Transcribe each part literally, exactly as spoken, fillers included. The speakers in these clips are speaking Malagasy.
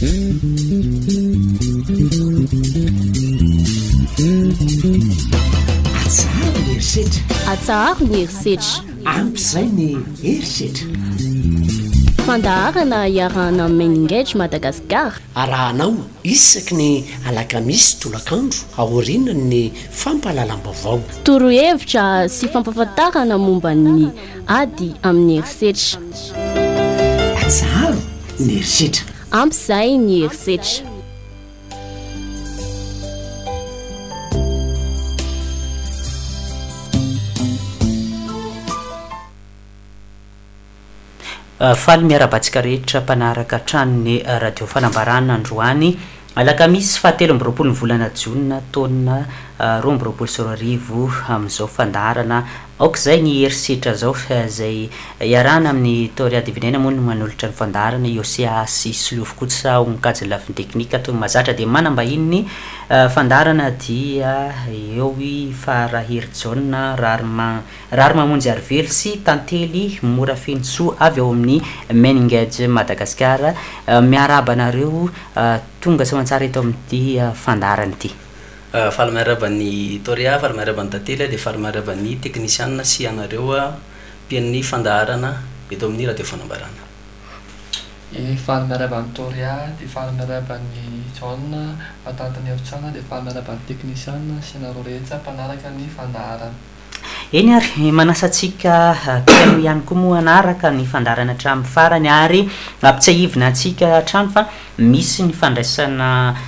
atsaharo ny herisetra atsaharo ny herisetra ampyzay ny herisetra fandaharana iarahana meningage Madagasikara arahanao isaky ny alakamisy tolakandro aorinany ny fampahalalam-baovao torohevitra sy fampahafantarana momba ny ady amin'ny herisetra atsaharo ny herisetra ampyzay ny herisetra faly miarabantsika rehetra mpanaraka tranony radio fanambarana androany alakamisy fahatelo amby roapolo ny volana jiona taona roa amby roapolo sy roa arivo amin'izao fandaharana aok'izay ny herisetra zao zay iarahana amin'ny toria divinena moa no manolotra ny fandaharana iosia sy siliofokotsa onikajy lafiny teknika toy mazatra dia manambahiny fandaharana dia eo i faraherijaona rary mamonjy arively sy tantely mora fensoa avy eo amin'ny meningage Madagasikara miarabanareo tonga sa mantsara eto amin'ity fandaharana ity falamiaraban'ny toria falamiaraban'ny tantely dia falamiaraban'ny teknisianna sy anareo mpian'ny fandaharana eto amin'ny radio fanambarana e falamiaraban'ny toria dia falamiaraban'ny jauna atantany avitsana dia falamiaraban'ny teknisianna sy anareo rehetra mpanaraka ny fandaharana eny ary manasatsika piano ihany koa moa anaraka ny fandaharana hatramin'ny farany ary ampitsahivina atsika hatrano fa misy ny fandraisana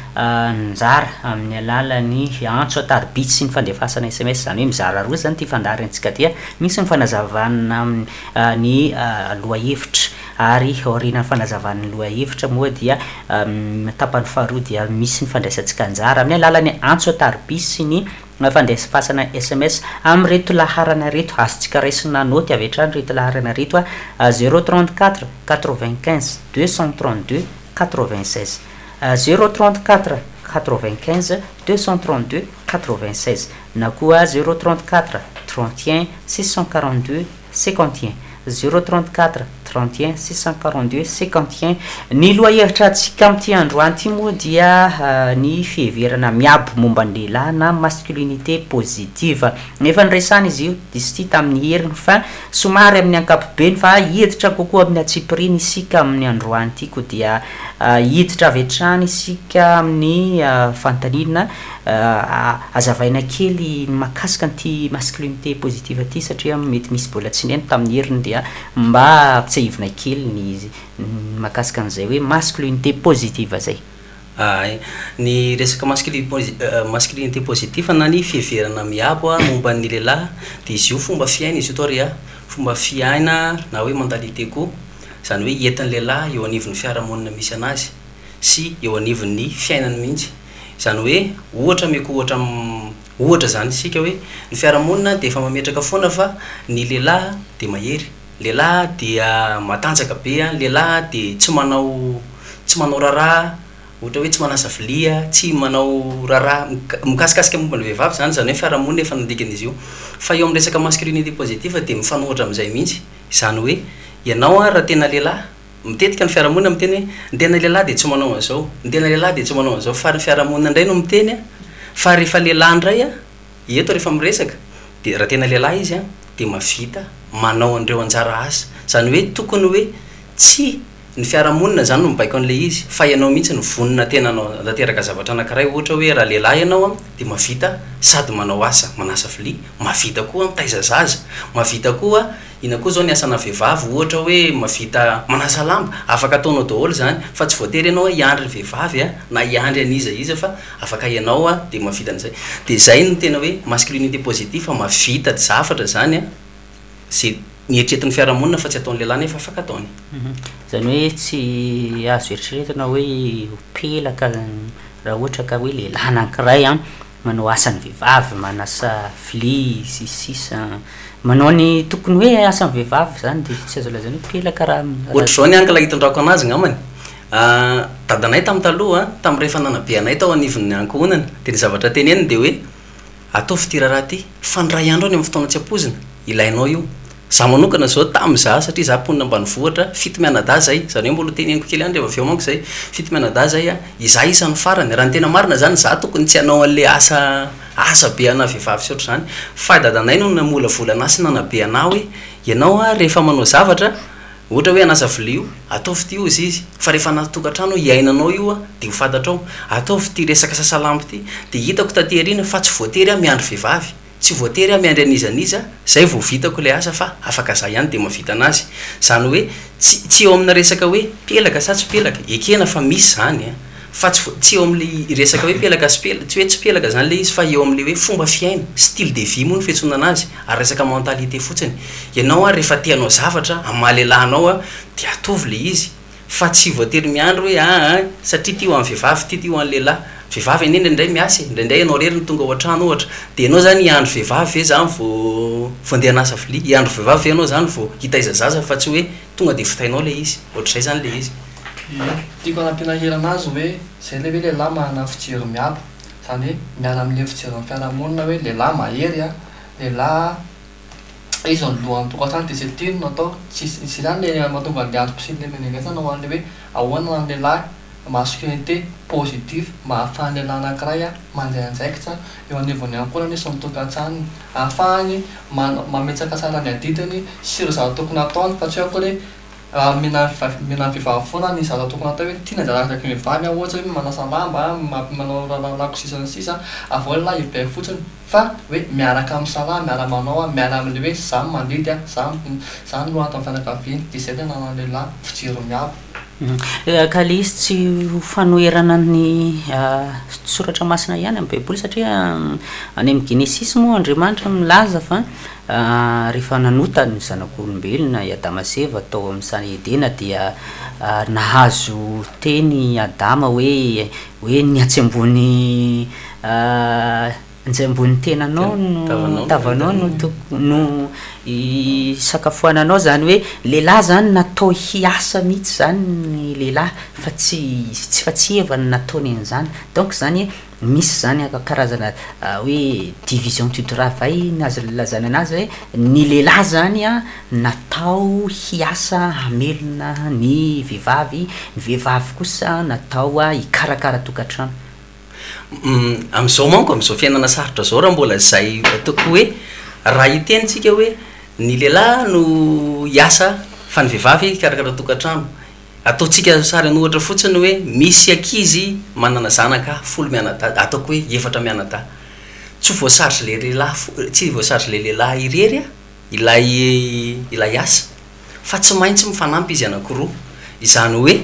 njara amin'ny alalany antso ataribitsy sy ny fandefasana S M S zany hoe mizara roa zany ty fandaharantsika dia misy ny fanazavana ny lohahevitra ary aoriana fanazavana lohahevitra moa dia tapany faharoa dia misy ny fandraisantsika njara amin'ny alalany antso ataribitsy sy ny fandefasana S M S amin'ny reto laharana reto azontsika raisina noty avy hatrany reto laharana reto a zéro trente-quatre quatre-vingt-quinze deux cent trente-deux quatre-vingt-seize zéro trente-quatre quatre-vingt-quinze deux cent trente-deux quatre-vingt-seize na koa zéro trente-quatre trente et un six cent quarante-deux cinquante et un zéro trente-quatre trente et un six cent quarante-deux cinquante et un ny lohahevitra atsika amin'ity androany ity moa dia ny fiheverana miabo momba ny lehilahy na masculinité positive nefa nyresana izy io izy ity tamin'ny heriny fa somary amin'ny ankapobeny fa hiditra kokoa amin'ny atsipiriny isika amin'ny androany ity ko dia hiditra avy hatrany isika amin'ny fantanina azavaina kely makasika an'ity masculinité positive aty satria mety misy bola tsineny tamin'ny heriny dia mba ivina kely ny makasika an'izay hoe masculinité positive zay ay ny resaka masculinité positive na ny fiheverana miabo a momba ny lehilahy dia izy io fomba fiaina izy io toria fomba fiaina na hoe mentalité koa zany hoe entin'ny lehilahy eo anivon'ny fiarahamonina misy anazy sy eo anivon'ny fiainany mihitsy zany hoe ohatra meko ohatra ohatra zany isika hoe ny fiarahamonina dia efa mametraka foana fa ny lehilahy dia mahery lehilahy dia matanjaka be a lehilahy dia tsy manao tsy manao raraha ohatra hoe tsy manasa vilia tsy manao raraha mikasikasika momba ny vehivavy zany zany hoe fiarahamonina efa nandikana izy io fa eo amin'ny resaka masculinité positive dia mifanohitra amin'izay mihitsy zany hoe ianao a raha tena lehilahy mitetika ny fiarahamonina miteny hoe ny tena lehilahy dia tsy manao an'izao ny tena lehilahy dia tsy manao an'izao fa ny fiarahamonina indray no miteny a fa rehefa lehilahy indray a eto rehefa miresaka dia raha tena lehilahy izy a dia mavita manao an'ireo anjara asa zany hoe tokony hoe tsy ny fiarahamonina zany no mibaiko an'le izy fa ianao mihitsy ny vonona tena anao tanteraka zavatra anankiray ohatra hoe raha lehilahy ianao a dia mavita sady manao asa manasa vilia mavita koa mitaiza zaza mavita koa ina koa zao ny asana vehivavy ohatra hoe mavita manasa lamba afaka ataonao daholo zany fa tsy voatery ianao hiandry ny vehivavy a na hiandry aniza iza fa afaka ianao a dia mavita an'izay dia zay no tena hoe masculinité positive fa mavita zafatra zany a sy nieritretin'ny fiarahamonina fa tsy ataon'ny lehilahy nefa afaka ataony zany hoe tsy azo eritreretina hoe pelaka raha ohatra ka hoe lehilahy anankiray a manao asan'ny vehivavy manasa vilia sy sisa manao ny tokony hoe asan'ny vehivavy zany dia tsy azo lazany hoe pelaka raha ohatra zao ny ankala hitondrako anazy ngamany dadanay tamin'ny taloha tamin'ny rehefa nanabe anay tao anivon'ny ankohonana dia ny zavatra teneniny dia hoe atao fitira raha ty fa ny ray andro any amin'ny fotoana tsy ampozina ilainao io za manokana zao tam'za satria za mponina ambanivohitra fito mianada zay zany hoe mbola teneniko kely any rehefa aveo manko zay fito mianada zay a iza isan'ny farany raha ny tena marina zany za tokony tsy anao an'le asa asa be ana vehivavy sy oatra zany fa dadanay no namola volana sy nanabe ana hoe ianao a rehefa manao zavatra ohatra hoe anasa vilio ataovy ty ozy izy fa rehefa natokantrano iainanao io a de ho fantatrao ataovy ty resaka sasalampy ty de hitako taterina fa tsy voatery a miandro vehivavy tsy voatery a miandry anizaniza zay vao vitako le asa fa afaka za ihany de mavita anazy zany hoe tsy tsy eo amina resaka hoe pelaka sa tsy pelaka ekena fa misy zany a fa tsy tsy eo am'le resaka hoe pelaka sy pelaka tsy hoe tsy pelaka zany le izy fa eo am'le hoe fomba fiaina style de vie moa ny fiantsona anazy ary resaka mentalité fotsiny ianao a rehefa tianao zavatra amahalelanao a de atovy le izy fa tsy voatery miandro hoe a satria ty ho amin'ny vehivavy ty ty ho an'ny lehilahy vehivavy eny indraindray miasy indraindray ianao rery ny tonga ao an-trano ohatra de ianao zany iandro vehivavy e zany vo vo andeha anasa vilia iandro vehivavy ianao zany vo hitaiza zaza fa tsy hoe tonga de fitainao le izy ohatr'izay zany le izy tiako anampina hira anazy hoe zay le hoe lehilahy manana fijery miabo zany hoe miala amin'le fijery amin'ny fiarahamonina hoe lehilahy mahery a lehilahy izy alohan'ny tokantrano de zay tino no atao tsisy sy zany le mahatonga an'le androm-pisiny le menengasana ho an'le hoe ahoana ny lehilahy masculinité positive mahafahany lehilahy anankiray a manjay anjaikitra eo anivon'ny ankorany sy mitokantrano ahafahany mametsaka tsara ny adidiny sy ireo zavatra tokony ataony fa tsy hoe akory mina mina vehivavy foana ny zavatra tokony atao hoe tiana zaraky mivavy a ohatra hoe manasa lamba manao lalako sisa ny sisa avao lehilahy hibaiko fotsiny fa hoe miaraka amin'ny salahy miara manao a miara amin'le hoe zany mandidy a zany zany no ato amin'ny fianakaviany de zay le nanany lehilahy fijery miabo ka le izy tsy fanoherana ny soratra masina ihany amin'ny baiboly satria any amin'ny genesis moa andriamanitra milaza fa rehefa nanota ny zanak'olombelona i adama sy eva tao amin'ny sany edena dia nahazo teny adama hoe hoe ny atsy ambony nzay ambony tenanao no tavanao no no isakafoananao zany hoe lehilahy zany natao hiasa mihitsy zany ny lehilahy fa tsy tsy fa tsy evany nataony an'izany donc zany misy zany karazana hoe division toute travail nazy lazana anazy hoe ny lehilahy zany a natao hiasa hamelona ny vehivavy ny vehivavy kosa natao a hikarakara tokantrano am'izao manko am'izao fiainana sarotra zao raha mbola zay ataoko hoe raha itentsika hoe ny lehilahy no hiasa fa ny vehivavy karakara tokantrano ataotsika sary ny ohatra fotsiny hoe misy akizy manana zanaka folo mianada ataoko hoe efatra mianada tsy voasarotra le lehilahy tsy voasarotra le lehilahy irery a ilay ilay asa fa tsy maintsy mifanampy izy anakiroa izany hoe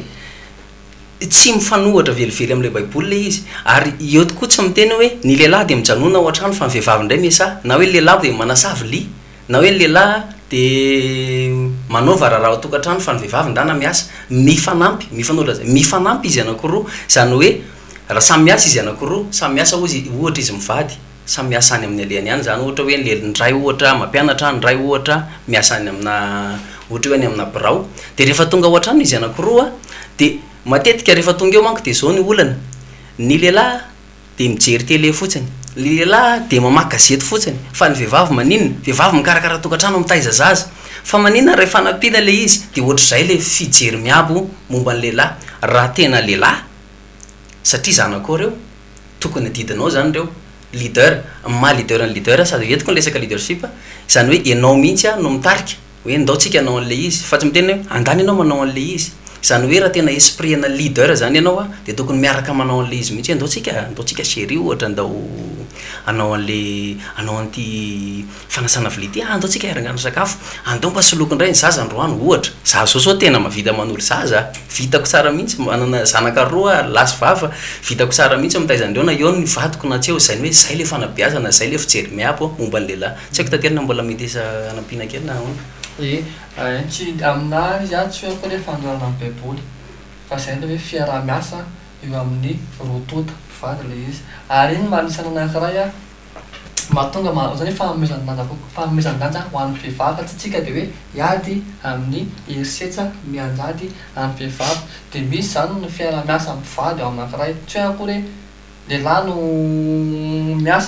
tsy mifanohatra velively am'le baiboly le izy ary eo tokoa tsy miteny hoe ny lehilahy de mijanona ao an-trano fa ny vehivavy indray miasa na hoe lehilahy de manasa vilia na hoe lehilahy de manaova raharaha tokantrano fa ny vehivavy ndana miasa mifanampy mifanohatra zay mifanampy izy anakiroa zany hoe raha samy miasa izy anakiroa samy miasa ozy ohatra izy mivady samy miasa any amin'ny alehany ihany zany ohatra hoe ny ndray ohatra mampianatra ndray ohatra miasa any amina ohatra hoe any amina birao de rehefa tonga ao an-trano izy anakiroa de matetika rehefa tonga eo manko de zao ny olana ny lehilahy de mijery tele fotsiny ny lehilahy de mamaky gazety fotsiny fa ny vehivavy maninona vehivavy mikarakara tokantrano mitaiza zaza fa maninona rehefa fanampiana le izy de ohatr'izay le fijery miabo momba ny lehilahy raha tena lehilahy satria zanakao reo tokony didinao zany reo leader ma leader ny leader sady entiko ny lesaka leadership zany hoe ianao mihitsy a no mitarika hoe ndaotsika anao an'le izy fa tsy miteny hoe andany ianao manao an'le izy zany hoe raha tena esprit ana leader zany ianao a de tokony miaraka manao an'le izy mihitsy andaotsika andaotsika chéri ohatra andao anao an'le anao an'ty fanasana vilia ty andaotsika iarangano sakafo andao mba soloko indray ny zaza androany ohatra za zao zao tena mavita manolo zaza vitako tsara mihitsy manana zanaka roa lasy vava vitako tsara mihitsy mitaiza-ndreo na eo ny vadiko na tsy eo zany hoe zay le fanabeazana zay le fijery miabo momba ny lehilahy tsy haiko taterina mbola mitesa anampina kely na ahoana e tsy aminazy izy a tsy hoe koa le fandoarana amin'ny baiboly fa zay le hoe fiaraha-miasa eo amin'ny rotota vady le izy ary iny manisana anankiray a mahatonga zany hoe fahamezan-danja fahamezan-danja ho an'ny vehivavy fa tsy tsika de hoe hiady amin'ny herisetra mianjady amin'ny vehivavy de misy zany no fiaraha-miasa mivady ao amin'ankiray tsy hoe akory hoe lehilahy no miasa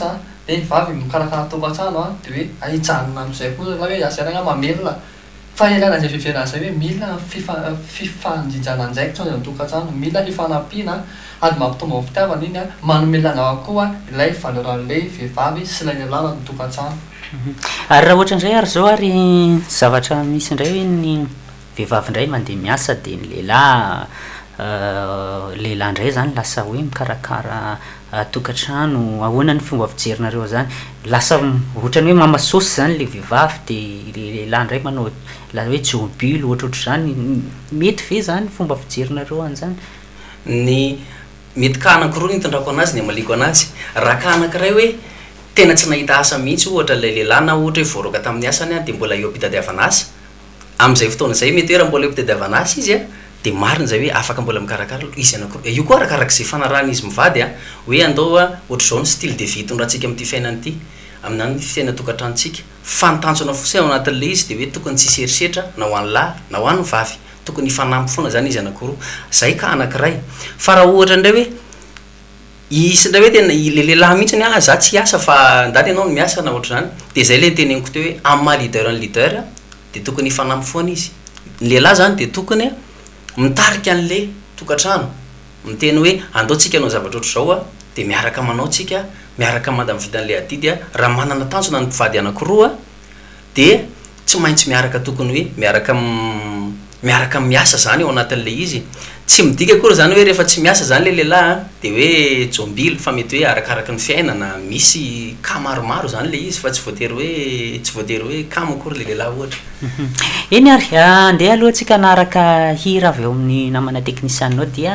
de vavy mikarakara tokantrano a de hoe ahitsanina am'izay koa la hoe azaragna mamelona fa ilana zay fiverana zay hoe mila fifa- fifanjinjana anjaikitra ny tokantrano mila hifanampiana ady mampitomba ny fitiavana iny a manomelana koa ilay valeran'le vehivavy sy ilay lehilahy ny tokantrano ary raha ohatra indray ary zao ary zavatra misy indray hoe ny vehivavy indray mandeha miasa de ny lehilahy lehilahy indray zany lasa hoe mikarakara tokantrano ahoana ny fomba fijerinareo zany lasa ohatrany hoe mamasosy zany le vehivavy de le lehilahy indray manao la hoe jobily ohatrohatry zany mety ve zany fomba fijerinareo an'zany ny mety ka anakiroa ny hitondrako anazy ny amaliko anazy raha ka anakiray hoe tena tsy nahita asa mihitsy ohatra le lehilahy na ohatra hoe voaroaka tamin'ny asany a de mbola eo ampitadiavana azy am'izay fotoana zay mety hoe raha mbola eo ampitadiavana azy izy a de marina zay hoe afaka mbola mikarakara izy anakiroa io koa arakarak'izay fanarahana izy mivady a hoe andao a ohatra zao ny style de vie hitondratsika amin'ity fiainana ity aminany fiaina tokantrantsika fantanjona fosy ao anatin'le izy de hoe tokony tsisy erisetra na ho an'ny lahy na ho an'ny vavy tokony hifanampy foana zany izy anakiroa zay ka anakiray fa raha ohatra indray hoe isy ndray hoe tena le lehilahy mihitsy ny a za tsy asa fa ndaly ianao ny miasa na ohatra zany de zay le teneniko teo hoe amin'ny maha leader ny leader de tokony hifanampy foana izy ny lehilahy zany de tokony a mitarika an'le tokantrano miteny hoe andaotsika anao zavatra ohatr' zao a de miaraka manao tsika miaraka manda mividan'le adidy a raha manana tanjona ny mpivady anakiroa de tsy maintsy miaraka tokony hoe miaraka miaraka miasa zany ao anatin'le izy tsy midika akory zany hoe rehefa tsy miasa zany le lehilahy de hoe jombily fa mety hoe arakaraky ny fiainana misy ka maromaro zany le izy fa tsy voatery hoe tsy voatery hoe kamo akory le lehilahy ohatra eny ary andeha aloha atsika anaraka hira avy eo amin'ny namana teknisianao dia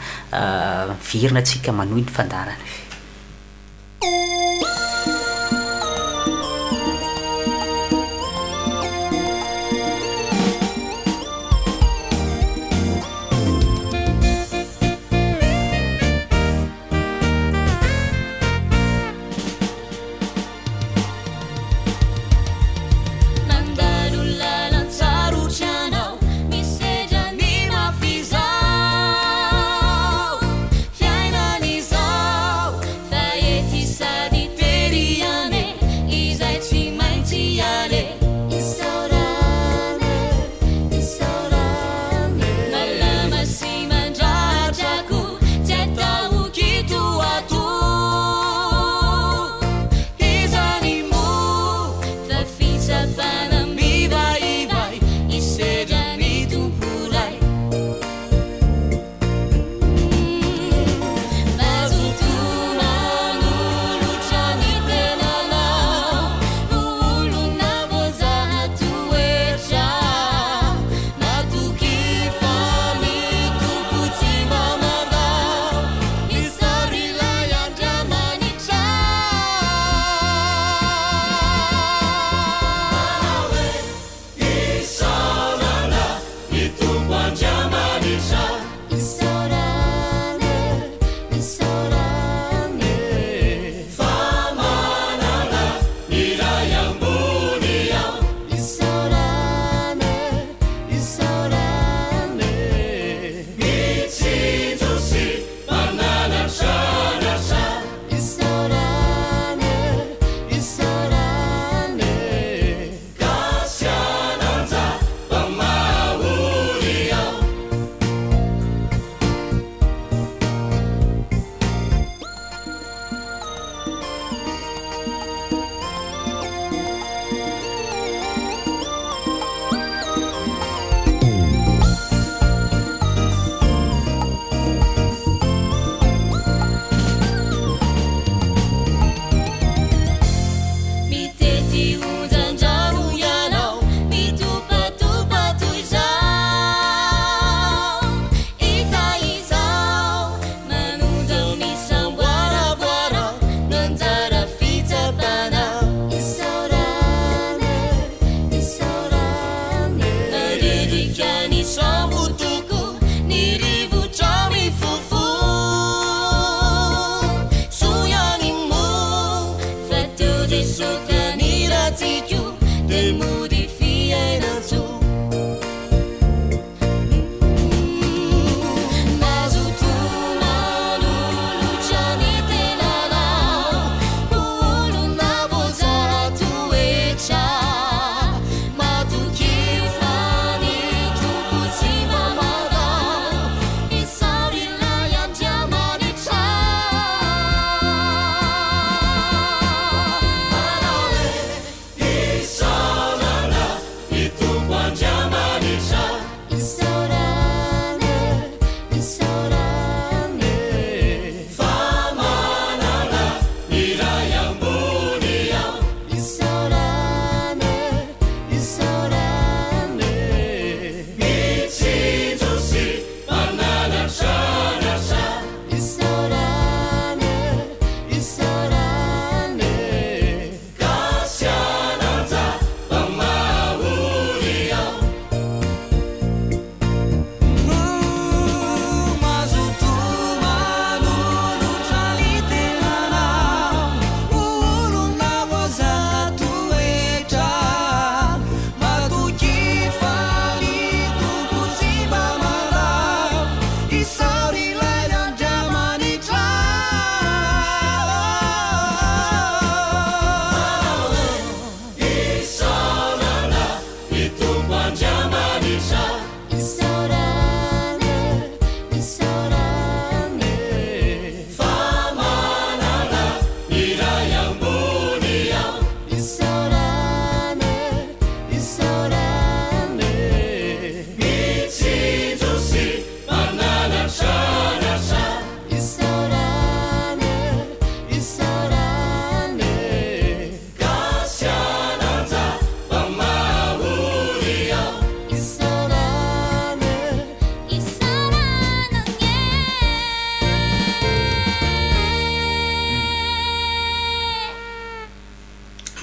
virina atsika manohy ny fandarana Fiainan'izao fa ety sady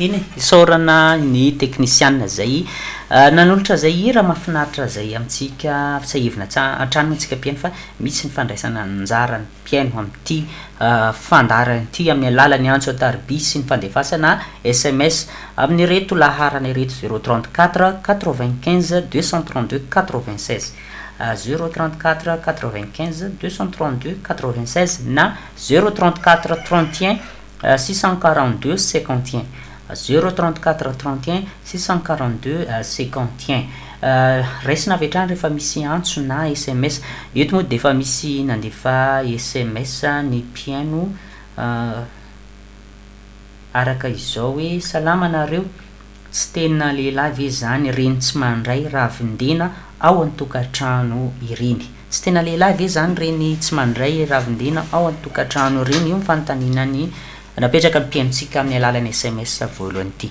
iny isaorana ny teknisiana zay nanolotra zay ira mahafinaritra zay amitsika fitsahivana atrano antsika mpiaino fa misy ny fandraisana anjara ny mpiaino amity fandaran'ity amin'ny alalany antso atarby sy ny fandefasana S M S amin'ny reto laharana reto zéro trente-quatre quatre-vingt-quinze deux cent trente-deux quatre-vingt-seize zéro trente-quatre quatre-vingt-quinze deux cent trente-deux quatre-vingt-seize na zéro trente-quatre trente et un six cent quarante-deux cinquante et un zéro trente-quatre trente et un six cent quarante-deux cinquante et un raisina avy hatrany rehefa misy antso na S M S eto moa dia efa misy nandefa S M S ny mpiaino araka izao hoe salama nareo tsy tena lehilahy ve zany reny tsy mandray ravindena ao an-tokatrano ireny tsy tena lehilahy ve zany reny tsy mandray ravindena ao an-tokatrano ireny io mifanotaninany napetraka mpiainotsika amin'ny alalan'ny S M S voalohany ity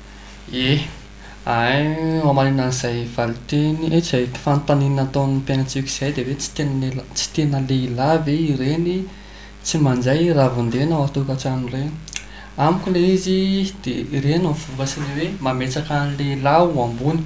e ay omanina an'izay valiteny e tsy zay fanotanina ataon'ny mpiainotsika izay dia hoe tsy tena tsy tena lehilahy ve ireny tsy mandray ravindena ao an-tokatrano ireny amiko le izy dia ireny mivokasiny hoe mametsaka ny lehilahy ho ambony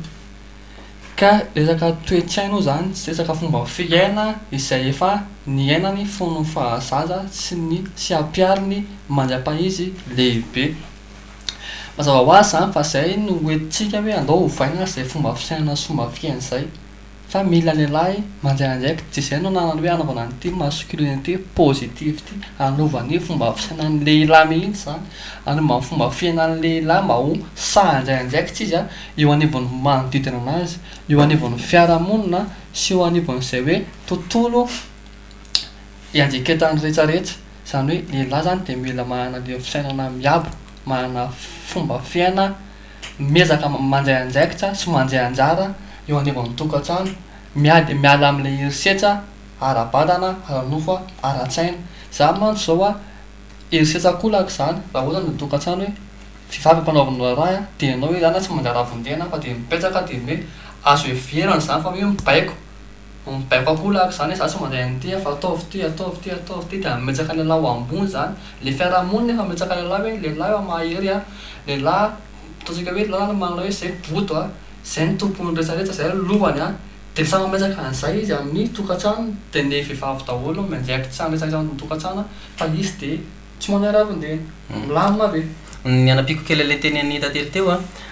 ka resaka toe-tsaino zany tsy resaka fomba fiaina izay efa ny ainany fono fahazaza sy ny sy ampiariny mandra-pahizy lehibe mazava ho azy zany fa zay no hoentsika hoe andao hovaina zay fomba fisaina sy fomba fiaina zay fa mila lehilahy mandraindraiky tsy zay no nanany hoe anaovana an'ity masculinité positive ity anaovany fomba fisainan'ny lehilahy mihitsy zany anomba fomba fiainan'ny lehilahy mba ho sahandraindraiky tsy izy a eo anivon'ny manodidina anazy eo anivon'ny fiarahamonina sy eo anivon'izay hoe tontolo iandriketany rehetrarehetra zany hoe lehilahy zany dia mila manana le fisainana miabo manana fomba fiaina miezaka mandray andraikitra sy mandray anjara eo anivon'ny tokatrano miady miala amin'le herisetra ara-badana ara-nofa ara-tsaina zany mantsy zao a herisetra kolaka zany raha ohatra ny tokatrano hoe vehivavy mpanaovana raha dia ianao hoe zany tsy mandray ravindena fa dia mipetraka dia hoe azo everany zany fa hoe mibaiko mibaiko akolaka zany hoe za tsy mandray an'ity fa ataovy ty ataovy ty ataovy ty dia mimetsaka lehilahy ho ambony zany le fiarahamonina efa mimetsaka lehilahy hoe lehilahy a mahery a lehilahy ataontsika hoe lehilahy manana hoe zay boto a zay ny tompony rehetrarehetra zay lohany a dia samy mametsaka an'izay izy amin'ny tokatrano dia ny vehivavy daholo mandraiky tsy ametsaka ny tokatrano fa izy dia tsy manay ravindena milamina be ny anapiko kely le teny any tately teo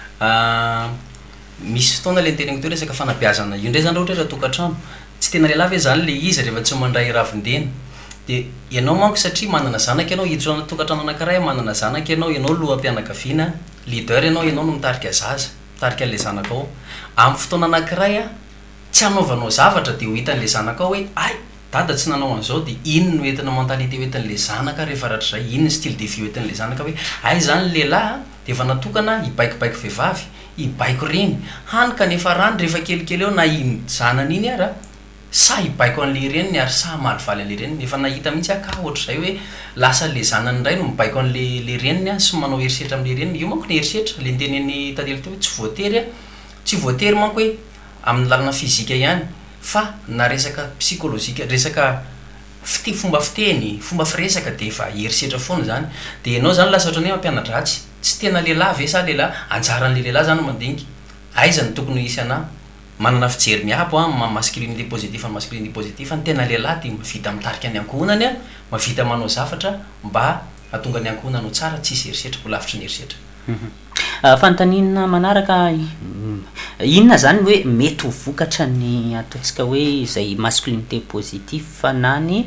a misy fotoana le teneniko teo resaka fanabeazana io ndray zany raha ohatra raha tokatrano tsy tena lehilahy ve zany le izy rehefa tsy mandray ravindena dia ianao manko satria manana zanaka ianao hiditra ana tokatrano anankiray manana zanaka ianao ianao loham-pianakaviana leader ianao ianao no mitarika zaza mitarika an'le zanaka ao amin'ny fotoana anankiray a tsy hanaovanao zavatra dia ho hitan'le zanaka ao hoe ay dada tsy nanao an'izao dia ino no entina mentalité hoentin'le zanaka rehefa rahatr' zay ino ny style de vie hoentin'le zanaka hoe ay zany lehilahy dia efa natokana hibaikobaiko vehivavy hibaiko reny hany kanefa rany rehefa kelikely eo na iny zanany iny ara sa hibaiko an'le reniny ary sa malivaly an'le reniny efa nahita mihitsy aka ohatr'izay hoe lasa le zanany indray no mibaiko an'le le reniny a sy manao herisetra amin'le reniny io manko ny herisetra le nteneny tantely teo hoe tsy voatery a tsy voatery manko hoe amin'ny lalana fizika ihany fa na resaka psikolozika resaka fity fomba fiteny fomba firesaka dia efa herisetra foana zany dia ianao zany lasa ohatrany hoe mampianatra atsy tsy tena lehilahy ve sa lehilahy anjaran'le lehilahy zany mandinika aiza ny tokony hisy ana manana fijery miabo a masculinité positive ny masculinité positive ny tena lehilahy dia mavita mitarika ny ankohonany a mavita manao zavatra mba hatonga ny ankohonanao tsara tsisy herisetra mbo lavitry ny herisetra fantanina manaraka inona zany hoe mety ho vokatra ny ataontsika hoe izay masculinité positive fa nany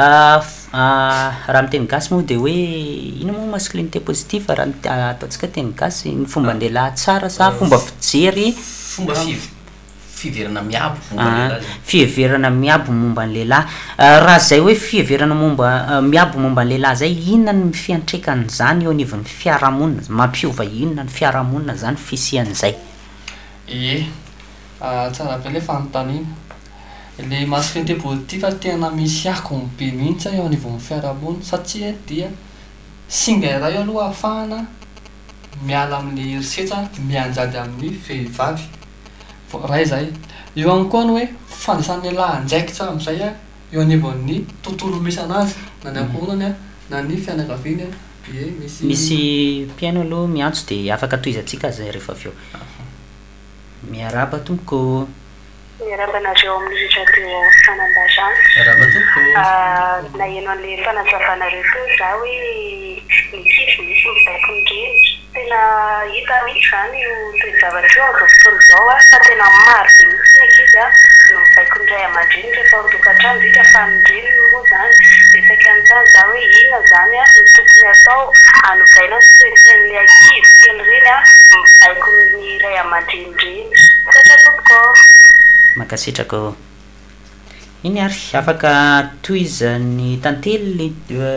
raha miteny gasy moa dia hoe ino moa masculinité positive raha ataontsika teny gasy ny fomba ndehilahy tsara sa fomba fijery fomba fiheverana miabo fiheverana miabo momba ny lehilahy raha zay hoe fiheverana momba miabo momba ny lehilahy zay inona ny fiantraikany zany eo anivon'ny fiarahamonina mampiova inona ny fiarahamonina zany fisian'izay e tsara be le fanontaniana le masculinité positive tena misy ako be mihitsy eo anivon'ny fiarahamonina satria dia singa iray eo aloha ahafahana miala amin'le herisetra mianjady amin'ny vehivavy raha izay eo any koa ny hoe fandraisan'ny lehilahy andraikitra amin'izay a eo anivon'ny tontolo misy anazy na ny ankohonany a na ny fianakaviany a misy piaino aloha miantso dia afaka toizatsika zay rehefa avy eo miaraba tompoko miarabanareo amin'ny radio fanambazana miaraba tompoko naheno an'le fanazavanareo to za hoe mikify misy mibaikondreny tena hita mihitsy zany io toezavatra io amin'izao fotoana izao a fa tena maro be mihitsy ankizy a no mibaikondray aman-dreny rehefa atokantrano dika fanondreny moa zany resaka an'izany za hoe inona zany a no tokony atao anovaina sy toesain'le ankizy kely reny a mibaiko ny ray aman-dreny reny satra tompoko makasitrako iny ary afaka toizany tantely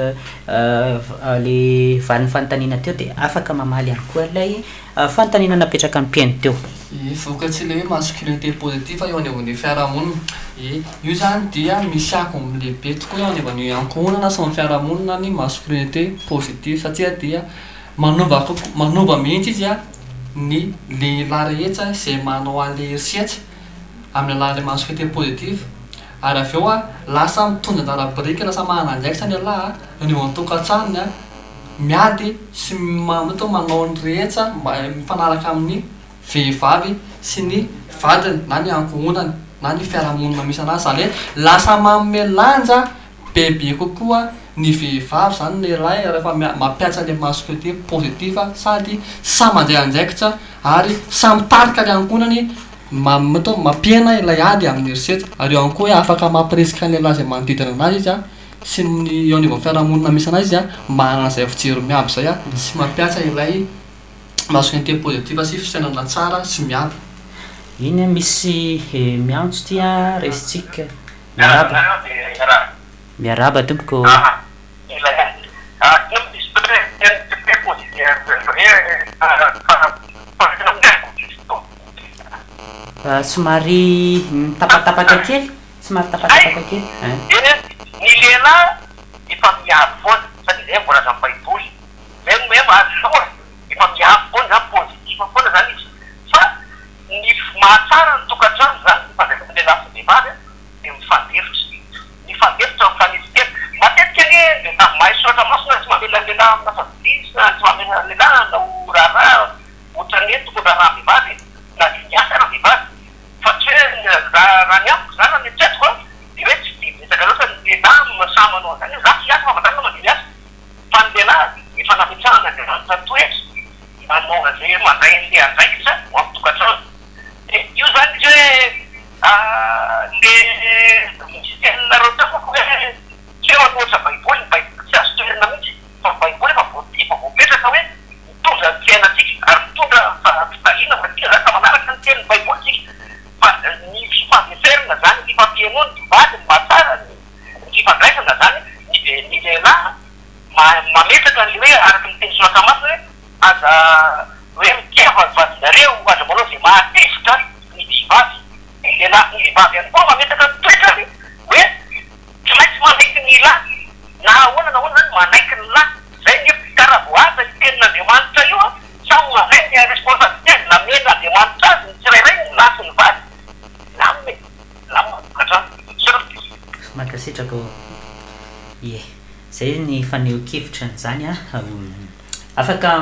le valin'ny fanontaniana teo dia afaka mamaly ihany koa ilay fanontaniana napetraka ny mpiaino teo vokatsy le hoe masculinité positive eo anevany fiarahamonina e io zany dia misy ako am'lehibe tokoa eo anevany ankohonana sy ny fiarahamonina ny masculinité positive satria dia manova manova mihitsy izy a ny lehilahy rehetra izay manao an'le eritseritsy amin'ny alalan'le masculinité positive ary avy eo a lasa mitondra anjara-birika lasa manandraikitra ny alahy eo anivon'ny tokantranony a miady sy mato manao ny rehetra mifanaraka amin'ny vehivavy sy ny vadiny na ny ankohonany na ny fiarahamonina misy anazy zany hoe lasa mamelanja bebe kokoa ny vehivavy zany ny lahy rehefa mampiatsa le masculinité positive sady samy mandray andraikitra ary samy tarika le ankohonany mato mampiena ilay ady amin'ny eritseritsy ary eo ihany koa hoe afaka mampiresika ny lahy zay manodidina anazy izy a sy ny eo anivon'ny fiarahamonina misy anazy izy a manana izay fijery miabo zay a sy mampiatsa ilay masculinité positive sy fisainana tsara sy miabo iny misy miantso tia resitsika miaraba miaraba tompoko somary tapatapaka kely somary tapatapaka kely ny lehilahy efa miavo foana satria zay mbola aza baiboly memo memo azoa efa miavo foana zany positive foana zany izy fa ny mahatsara ny tokantrano zany fandraisana lehilahy sy vehivavy dia mifandefitra ny fandefitra mifanisitena matetika anie vehivavy mahay soratra masona tsy mamela lehilahy amina fadisa tsy mamela lehilahy nao raharaha ohatrany hoe tokony raharaha vehivavy na miasa raha vehivavy fa tsy hoe raha ny amiko zany ametretiko a dia hoe tsy diresaka loatra ny lehilahy samy manao zany za tsy hiasa fa matana mandeha miasa fa ny lehilahy efa nametrahana andriamanitra toetra manao zay mandray an'le andraikitra ho amin'ny tokantrano io zany izy hoe le misitenareo teo foko hoe tsy eo anoatra baiboly ny baiboly tsy azo toerana mihitsy fa baiboly efa efa voapetraka hoe mitondra ny fiainatsika ary mitondra fitahina fatika zany fa manaraka ny tenin'ny baiboly tsika fa ny fifandeferina zany ny fampiainoany ny vady ny mahatsara ny fifandraisana zany ny lehilahy mametraka ny hoe araky ny teny soratra masina hoe aza hoe mikeva vadinareo aza manao zay mahatefitra ny vehivavy ny lehilahy ny vehivavy ihany koa mametraka ny toetrany hoe tsy maintsy manaiky ny lahy na ahoana na ahoana zany manaiky ny lahy zay ny karavoaza ny tenin'andriamanitra io a samy manay ny responsabilité na mena andriamanitra azy ny tsirairay ny lahy sy ny vady lame lamakatrano makasitrako ie zay ny faneho-kevitra zany a afaka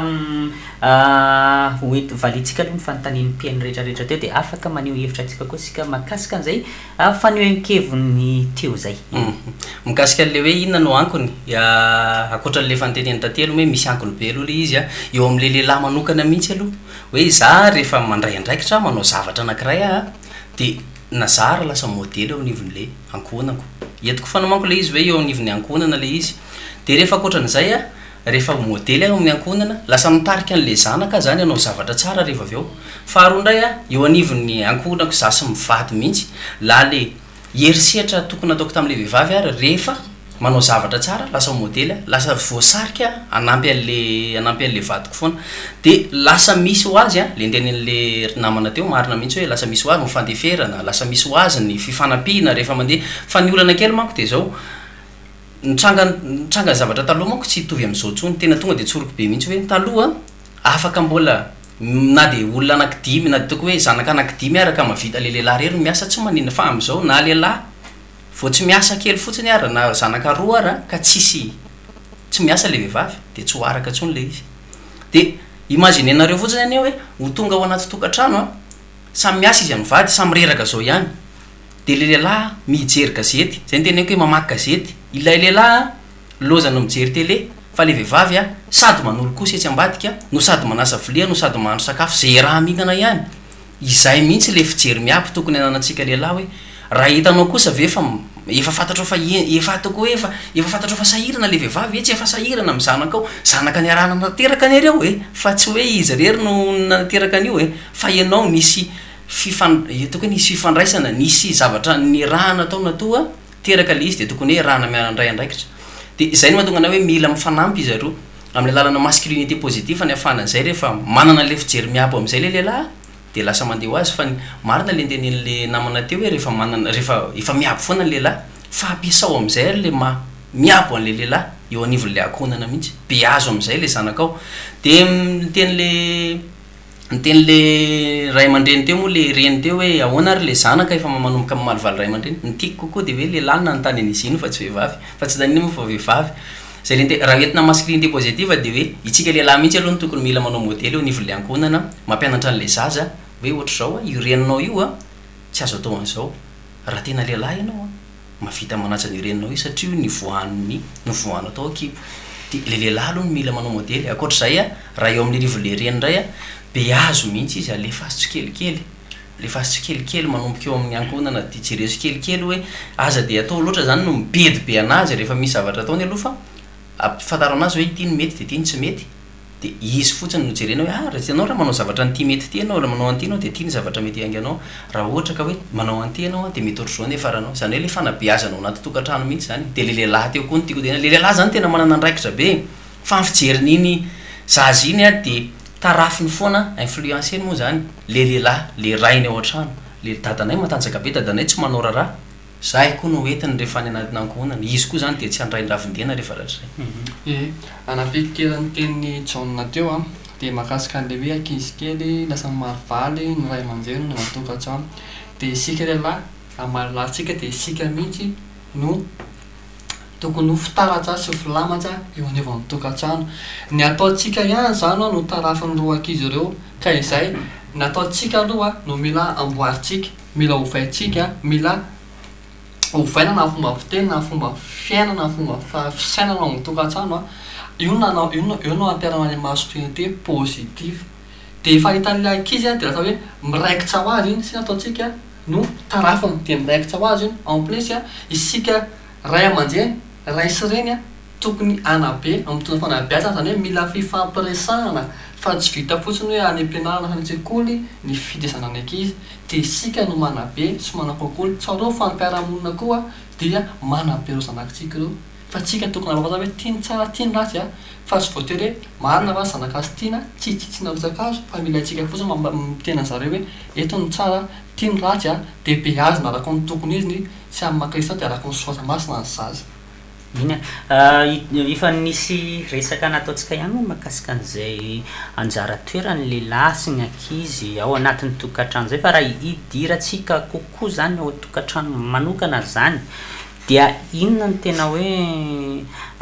hoe valitsika aloha ny fanontanian'ny mpiaino rehetrarehetra teo dia afaka maneho hevitra atsika koa sika mahakasika an'izay faneho-keviny teo zay mikasika an'le hoe inona no ankony akoatra n'le fanontaniany tantelo hoe misy ankony be aloha le izy a eo amin'le lehilahy manokana mihitsy aloha hoe za rehefa mandray andraikitra manao zavatra anankiray a dia nazara lasa modely eo anivon'le ankohonako entiko fanamanko le izy hoe eo anivon'ny ankohonana le izy dia rehefa akoatran'izay a rehefa modely ao amin'ny ankohonana lasa mitarika an'le zanaka zany anao zavatra tsara rehefa avy eo faharoa indray a eo anivon'ny ankohonako za sy mivady mihitsy la le erisehatra tokony ataoko tamin'le vehivavy ary rehefa manao zavatra tsara lasa modely lasa voasarika anampy an'le anampy an'le vadiko foana dia lasa misy ho azy a le nden'le namana teo marina mihitsy hoe lasa misy ho azy mifandeferana lasa misy ho azy ny fifanampiana rehefa mandeha fa ny olana kely manko dia zao nitranga nitranga zavatra taloha manko tsy hitovy amin'izao ntsony tena tonga dia tsoroky be mihitsy hoe taloha afaka mbola na dia olona anankidimy na dia toko hoe zanaka anankidimy araka mavita le lehilahy rery miasa tsy manina fa amin'izao na lehilahy vao tsy miasa kely fotsiny ara na zanaka roa ara ka tsisy tsy miasa le vehivavy de tsy hoaraka tsony le izy de imagine nareo fotsiny any hoe ho tonga ao anaty tokantrano a samy miasa izy amivady samy reraka zao ihany de le lehilahy mijery gazety zay nyteneko hoe mamaky gazety ilay lehilahy lozana mijery tele fa le vehivavy a sady manolo kosa etsy ambadika no sady manasa vilia no sady mahandro sakafo zay raha mihinana ihany izay mihitsy le fijery miampy tokony ananantsika lehilahy hoe raha hitanao kosa ve fa efa fantatro fa efa atako hoe efa efa fantatro fa sahirana le vehivavy etsy efa sahirana amin'ny zanaka ao zanaka ny arahana nateraka ny areo e fa tsy hoe izy rery no nateraka an'io e fa ianao nisy fifan toko hoe nisy fifandraisana nisy zavatra ny raha natao natoa teraka le izy de tokony hoe rahana mianandray andraikitra de zay no mahatonga ana hoe mila mifanampy izy aro amin'ny lalana masculinité positive ny afanan'izay rehefa manana le fijery miabo amin'izay le lehilahy de lasa mandeha ho azy fa marina le nden'le namana teo hoe rehefa manana rehefa efa miabo foana ny lehilahy fa ampiasao amin'izay ary le ma miabo an'le lehilahy eo anivon'le akonana mihitsy be azo amin'izay le zanakao de niten'le niten'le ray aman-dreny teo moa le reny teo hoe ahoana ary le zanaka efa manomboka malivaly ray aman-dreny nitiako kokoa de hoe lehilahy nanontany an'izy ino fa tsy vehivavy fa tsy daniny moa fa vehivavy zay le raha entina masculinité positive de hoe itsika lehilahy mihitsy aloha no tokony mila manao modely eo anivon'le ankonana mampianatra an'le zaza hoe ohatra zao a io reninao io a tsy azo atao an'izao raha tena lehilahy ianao a mavita manatsa ny reninao io satria ny voan'ny ny voano atao akipo de le lehilahy aloha no mila manao modely akoatr'izay a raha eo amin'ny rivon'le reny indray a be azo mihitsy izy alefa azo tsikelikely lefa azo tsikelikely manomboka eo amin'ny ankonana de jerezo kelikely hoe aza de atao loatra zany no mibedy be anazy rehefa misy zavatra ataony aloha fa ampifantaro anazy hoe ity ny mety de ity ny tsy mety de izy fotsiny no jerena hoe ah raha anao raha manao zavatra nyty mety ty anao raha manao an'ity anao de ity ny zavatra mety angy anao raha ohatra ka hoe manao an'ity anao de mety ohatry zao ny faranao zany hoe le fanabeazana anaty tokantrano mihitsy zany de le lehilahy teo koa ny tiako tena le lehilahy zany tena manana andraikitra be fa fijeriny zazy iny a de tarafiny foana influenceny moa zany le lehilahy le rainy ao an-trano le dadanay matanjaka be dadanay tsy manao raraha zahay koa no entiny rehefa any anatina ankonana izy koa zany de tsy andray ndravindena rehefa rahatray e anapikerany teny jauna teo a de mahakasika an'le hoe ankizy kely lasa marivaly ny ray aman-dreny no natokantrano de isika lehilahy amalalantsika de isika mihitsy no tokony ho fitaratra sy filamatra eo anivon'ny tokantrano ny ataotsika ihany zany a no tarafiny roa ankizy ireo ka izay ny ataotsika aloha no mila amboaritsika mila ovaitsika mila ovainana ny fomba fitenina ny fomba fiainana ny fomba fisainana amin'ny tokantrano a io nanao io no ampiarana ny masculinité positive de fahitan'le ankizy a de lasa hoe miraikitra ho azy iny sy nataotsika no tarafiny de miraikitra ho azy iny en plus a isika ray aman-dreny ray sy reny a tokony anabe amin'ny tona fanabeazana zany hoe mila fifampiresahana fa tsy vita fotsiny hoe any am-pianarana ny tsekoly ny fitesana ny ankizy de isika no manabe sy manakokoly tsareo fa nypiarahamonina koa dia manabe reo zanakitsika reo fa tsika tokony alavaza hoe tiany tsara tiany ratsy a fa tsy voatery hoe marina fa zanaka azy tiana tsy tsitsina rotsaka azo fa mila tsika fotsiny mitena zareo hoe eto ny tsara tiany ratsy a de be azy na araka ny tokony iziny sy amin'ny makrista de araka ny soaza masina ny zaza iny efa nisy resaka nataotsika ihany moa mahakasika an'izay anjara toerany lehilahy sy ny ankizy ao anatin'ny tokantrano zay fa raha idiratsika kokoa zany ao tokantrano manokana zany dia inona ny tena hoe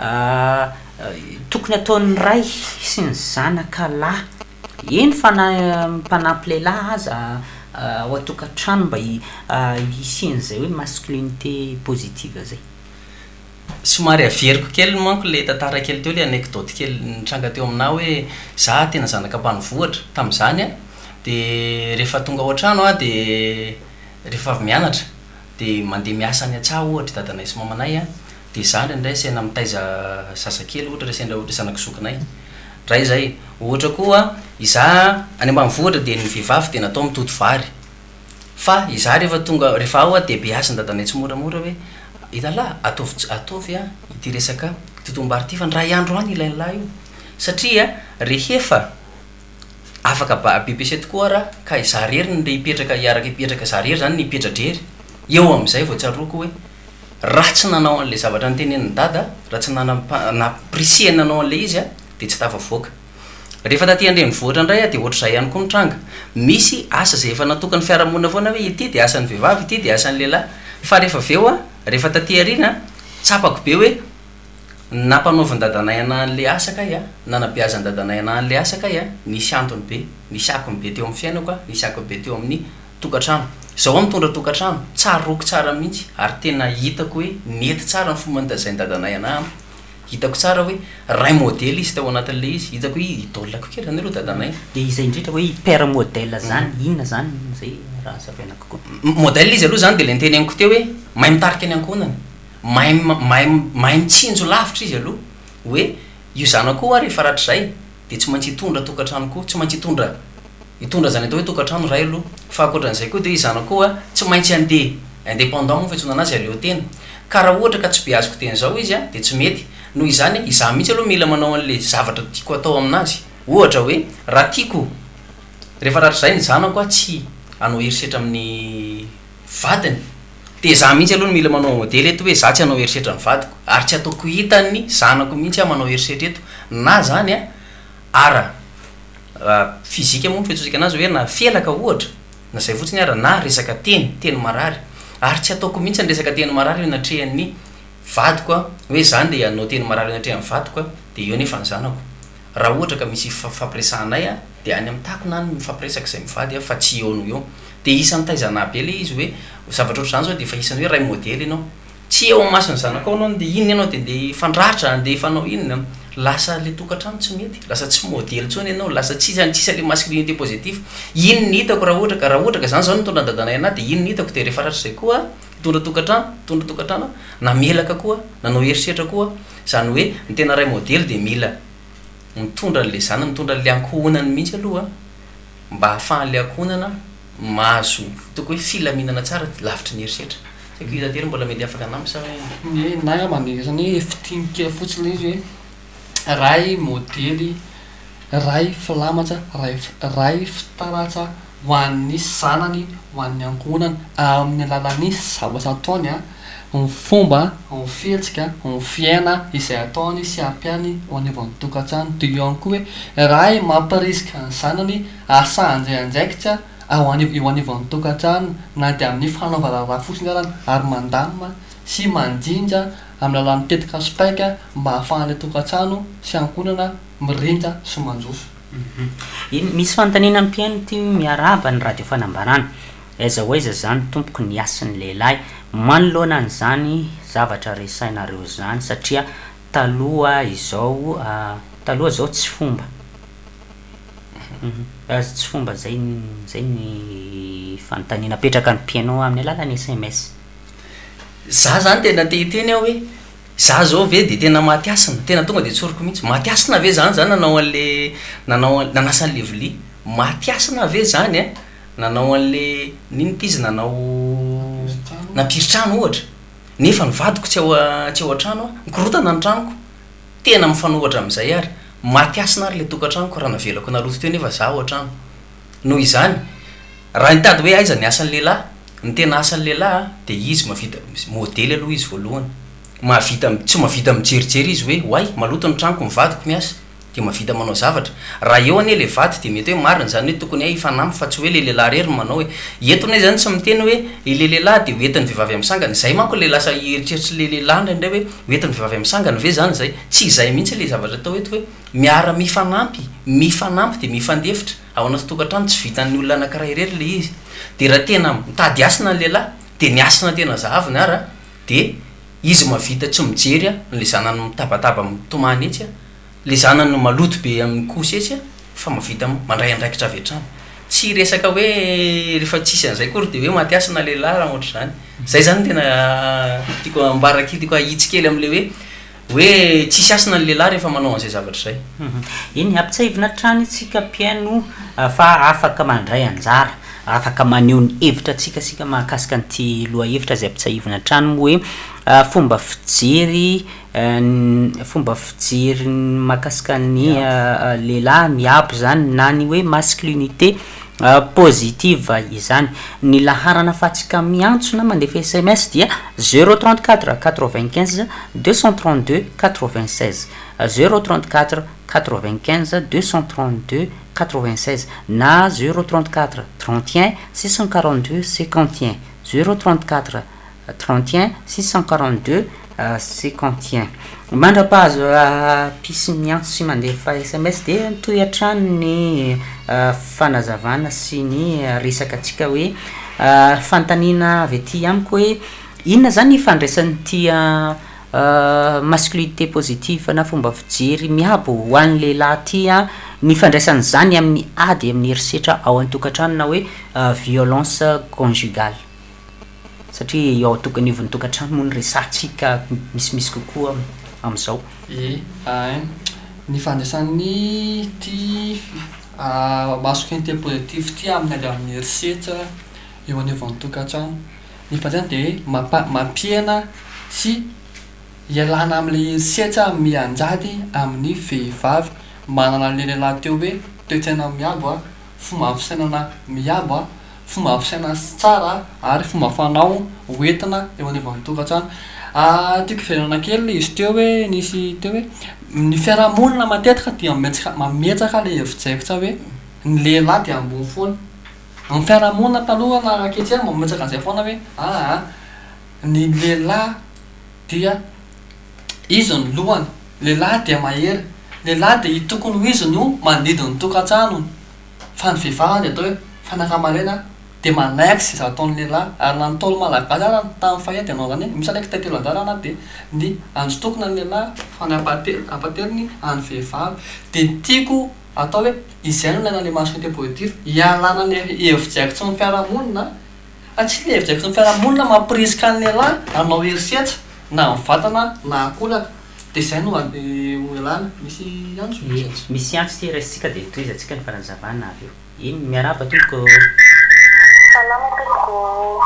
tokony ataon'ny ray sy ny zanaka lahy eny fa na mpanampy lehilahy aza ao atokantrano mba hisian'izay hoe masculinité positive zay somary averiko kely manko le tantara kely teo le anecdote kely nitranga teo aminah hoe za tena zanaka ambanivohitra tam'izany a de rehefa tonga ao an-trano a de rehefa avy mianatra de mandeha miasa ny atsaha ohatra dadanay sy mamanay a de zany indray saina mitaiza sasakely ohatra resendra ohatra zanakisokinay ray zay ohatra koa iza any ambanivohitra de ny vehivavy de natao mitoto vary fa iza rehefa tonga rehefa ao a de be asa ny dadanay tsy moramora hoe italahy ataovy ataovy a ity resaka totombary ty fa ny raha iandro any ilainy lahy io satria rehefa afaka B P C tokoa raha ka iza rery nle hipetraka iaraka hipetraka za rery zany ny hipetra-drery eo amin'izay vao tsaroko hoe raha tsy nanao an'le zavatra nyteneniny dada raha tsy nanaprisien nanao an'le izy a de tsy tafavoaka rehefa taty andrenivohitra indray a de ohatr'izay ihany koa mitranga misy asa zay efa natokany fiarahamonina foana hoe ity de asan'ny vehivavy ity de asan'ny lehilahy fa rehefa aveo a rehefa taty arina tsapako be hoe nampanaovin-dadanay ana n'le asaka ia nanabeazany dadanay ana n'le asaka ia nisy antony be nisy akony be teo amin'ny fiainako a nisy akony be teo amin'ny tokantrano zao mitondra tokantrano tsaroko tsara mihitsy ary tena hitako hoe nety tsara ny fomba nitazainy dadanay ana hitako tsara hoe ray modely izy tao anatin'le izy hitako hoe idolako kely anareo dadanay de izay indrindra hoe père modèle zany inona zany zay raha zavenako koa modèle izy aloha zany de le niteny amiko teo hoe mahay mitarika ny ankohonany mahay mahay mahay mitsinjo lavitra izy aloha hoe io zanako a rehefa ratrizay de tsy maintsy hitondra tokantrano koa tsy maintsy hitondra hitondra zany atao hoe tokantrano ray aloha fa akoatran'izay koa de izy zanako a tsy maintsy andeha indépendant moa fitsona anazy aleo tena ka raha ohatra ka tsy be azoko teny zao izy a de tsy mety noho izany izaho mihitsy aloha mila manao an'le zavatra tiako atao aminazy ohatra hoe raha tiako rehefa ratrizay ny zanako a tsy anao herisetra amin'ny vadiny de zaho mihitsy aloha mila manao modely eto hoe za tsy anao herisetra ny vadiko ary tsy ataoko hitany zanako mihitsy a manao herisetra eto na zany a ara fizika moa fetsosika anazy hoe na felaka ohatra na zay fotsiny ara na resaka teny teny marary ary tsy ataoko mihitsy ny resaka teny marary hoe natrehan'ny vadiko a hoe zany de anao teny marary natrehan'ny vadiko a de eo nefa ny zanako raha ohatra ka misy fampiresahanay a de any amin'ny tako na ny mifampiresaka zay mivady a fa tsy eo no eo de isan'ny taizana be le izy hoe zavatra ohatr'izany zao de efa isan'ny hoe ray modely ianao tsy eo amin'ny masony zanako anao de inona ianao de nde fandratra andeha fanao inona lasa le tokantrano tsy mety lasa tsy modely tsony ianao lasa tsisy tsisy le masculinité positive ino ny hitako raha ohatra ka raha ohatra ka zany zao nitondra dadanay ana de ino ny hitako de rehefa ratrizay koa mitondra tokantrano mitondra tokantrano na melaka koa nanao herisetra koa zany hoe ny tena ray modely de mila mitondra an'le zany mitondra an'le ankohonany mihitsy aloha mba hahafahan'le ankohonana mahazo toko hoe filaminana tsara lavitry ny herisetra saiko hitatery mbola mety afaka anamy sa hoe na manezany fitinika fotsiny izy hoe ray modely ray filamatra ray ray fitaratsa ho an'ny zanany ho an'ny ankohonany amin'ny alalan'ny zavatra ataony a ny fomba ny fihetsika ny fiaina izay ataony sy ampiany ho anivon'ny tokantrano de io ihany koa hoe ray mampirisika ny zanany asa anjay anjaikitra ao aniv eo anivon'ny tokantrano na de amin'ny fanaovana raha fotsiny arany ary mandamina sy mandinja amin'ny alalan'ny tetika spaika mba hahafahan'le tokantrano sy ankohonana mirindra sy manjoso iny misy fantanina ampiaino ty miaraba ny radio fanambarana aiza hoaiza zany tompoko ny asin'ny lehilahy manoloana ny zany zavatra resainareo zany satria taloha izao taloha zao tsy fomba tsy fomba zay zay ny fantanina apetraka ny piano amin'ny alalan'ny S M S za zany tena tehteny aho hoe za zao ve de tena matiasina tena tonga de tsoriko mihitsy matiasina ve zany zany nanao an'le nanao nanasa an'le vilia matiasina ve zany a nanao an'le nino ty izy nanao nampiry-trano ohatra nefa ny vadiko tsy ao tsy ao an-trano a nikorotana ny tranoko tena mifanohatra amin'izay ary matiasina ary le tokantranoko raha navelako naloto teo nefa za ao an-trano noho izany raha nitady hoe aiza ny asan'ny lehilahy ny tena asan'ny lehilahy de izy mavita modely aloha izy voalohany mahavita tsy mahavita mijerijery izy hoe hoay maloto ny tranoko mivadiko miasa de mahavita manao zavatra raha eo anie le vady de mety hoe marina zany hoe tokony hoe ifanamy fa tsy hoe le lehilahy rery manao hoe etony zany tsy miteny hoe ile lehilahy de hoentin'ny vehivavy am'sangany zay manko le lasa eritreritry le lehilahy ndraindray hoe hoentin'ny vehivavy am'sangany ve zany zay tsy zay mihitsy le zavatra atao eto hoe miara mifanampy mifanampy de mifandefitra ao anaty tokantrano tsy vitan'ny olona anankiray rery le izy de raha tena mitady asina ny lehilahy de ny asina tena zahaviny ara de izy mahavita tsy mijery a le zanany mitabataba mitomany etsy a le zanany maloto be amin'ny kosy etsy a fa mahavita mandray andraikitra avy hatrany tsy resaka hoe rehefa tsisy an'izay kory de hoe matiasina lehilahy raha ohatra zany zay zany tena tiako ambaraky tiako ahitsy kely am'le hoe hoe tsisy asina ny lehilahy rehefa manao an'izay zavatra zay iny ampitsahivina trano itsika piano fa afaka mandray anjara afaka maneho ny hevitra atsika sika mahakasika an'ity loha hevitra zay ampitsahivina trano hoe fomba fijery fomba fijery mahakasika ny lehilahy miabo zany na ny hoe masculinité positive izany ny laharana afatsika miantsona mandefa S M S dia zéro trente-quatre quatre-vingt-quinze deux cent trente-deux quatre-vingt-seize zéro trente-quatre quatre-vingt-quinze deux cent trente-deux quatre-vingt-seize na zéro trente-quatre trente et un six cent quarante-deux cinquante et un zéro trente-quatre trente et un six cent quarante-deux se contient mandrapahazo pisy miantso sy mandefa S M S de toy atrano ny fanazavana sy ny resaka atsika hoe fantanina avy aty amiko hoe inona zany fandraisan'ny tia masculinité positive na fomba fijery miabo ho an'ny lehilahy tia ny fandraisany zany amin'ny ady amin'ny herisetra ao an-tokantrano na hoe violence conjugale satria eo atokany ivony tokantrano moa ny resantsika misimisy kokoa am'izao e ay ny fandraisan'ny ty masculinité positive ty amin'ny ady amin'ny herisetra eo anivon'ny tokantrano ny fandraisany de mampiena sy ialana am'le herisetra mianjady amin'ny vehivavy manana le lehilahy teo hoe toetsaina miabo a fomba fisainana miabo a fomba fisaina tsara ary fomba fanao hoentina eo anivon'ny tokantrano tiako fiainana kely izy teo hoe nisy teo hoe ny fiarahamonina matetika dia mametsaka le hevitraikitra hoe ny lehilahy dia ambony foana ny fiarahamonina taloha na ankehitriny mametsaka an'izay foana hoe aa ny lehilahy dia izy ny lohany lehilahy dia mahery lehilahy dia tokony ho izy no manodidiny tokantrano fa ny vehivavy atao hoe fanakamarena de manaiky sy za ataon'ny lehilahy ary na ny taolo malagasy ara tamin'ny fahety anao zany misy alaiky tatelo andarana de ny anjotokona ny lehilahy fa ny apateliny any vehivavy de tiako atao hoe izay no ilaina le masculinité positive ialana le hevitraikitra ny fiarahamonina satria le hevitraikitra ny fiarahamonina mampirisika ny lehilahy anao herisetra na mivatana na akolaka de zay no ialana misy antso misy antso ty resitsika de toizy atsika ny faranazavana avy eo iny miaraba toko salama toko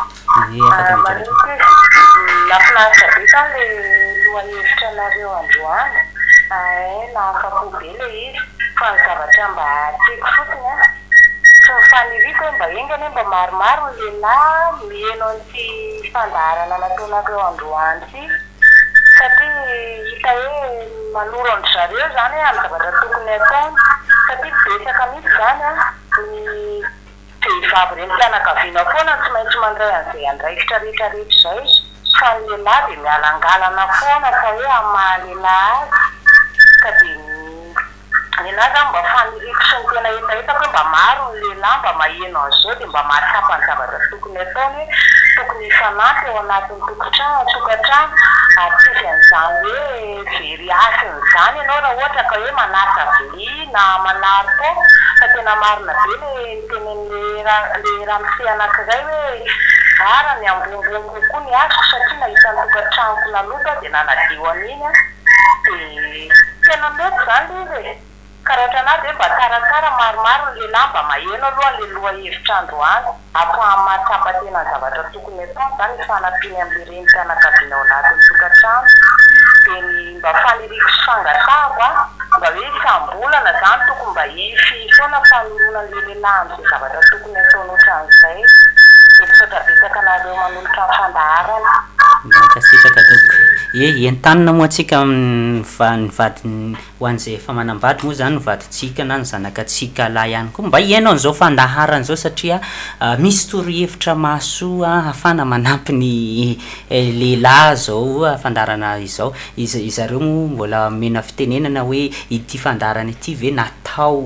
afaka nafinaritra be zany le lohahevitra anareo androany ay nahafapo be le izy fa ny zavatra mba tiako fotsiny a tsy mifaniriko hoe mba engany mba maromaro ny lehilahy mieno an'ity fandaharana nataonareo androany ty satria hita hoe manoro andry zareo zany amin'ny zavatra tokony ataony satria betsaka misy zany a ny vehivavy reny mpianakaviana foana tsy maintsy mandray an'izay andraikitra rehetrarehetra zay fa ny lehilahy de mialangalana foana fa hoe amahalehilahy azy ka de lehilahy zany mba faniriko sy ny tena etaetako hoe mba maro ny lehilahy mba maheno an'izao de mba mahatsapa ny zavatra tokony ataony tokony ifanampy eo anatin'ny tokantrano tokantrano ary tsisy an'izany hoe very asiny zany ianao raha ohatra ka hoe manasa vy na manary po fa tena marina be le nitenen'le le ramose anankiray hoe ara ny ambonimbony kokoa ny asiko satria nahita ny tokantranoko naloka de nanadio an'iny a de tena mety zany izy ka raha ohatra anazy hoe mba tsaratsara maromaro ny lehilahy mba maheno aloha le lohahevitra androany afahan'ny mahatsapa tena ny zavatra tokony ataony zany ifanampiany am'le reny mpianakaviana ao anatin'ny tokantrano de ny mba faniriko sy fangatahako a mba hoe isam-bolana zany tokony mba ify foana fanorona le lehilahy am'izay zavatra tokony ataony ohatran'izay de misaotra betsaka anareo manolotra ny fandaharana mankasitraka toko e entanina moa atsika nyvady ho an'izay efa manambady moa zany nyvaditsika na ny zanakatsika lahy ihany koa mba ihainao an'izao fandaharana zao satria misy torohevitra mahasoa ahafana manampy ny lehilahy zao fandaharana izao izareo moa mbola mena fitenenana hoe ity fandaharana ity ve natao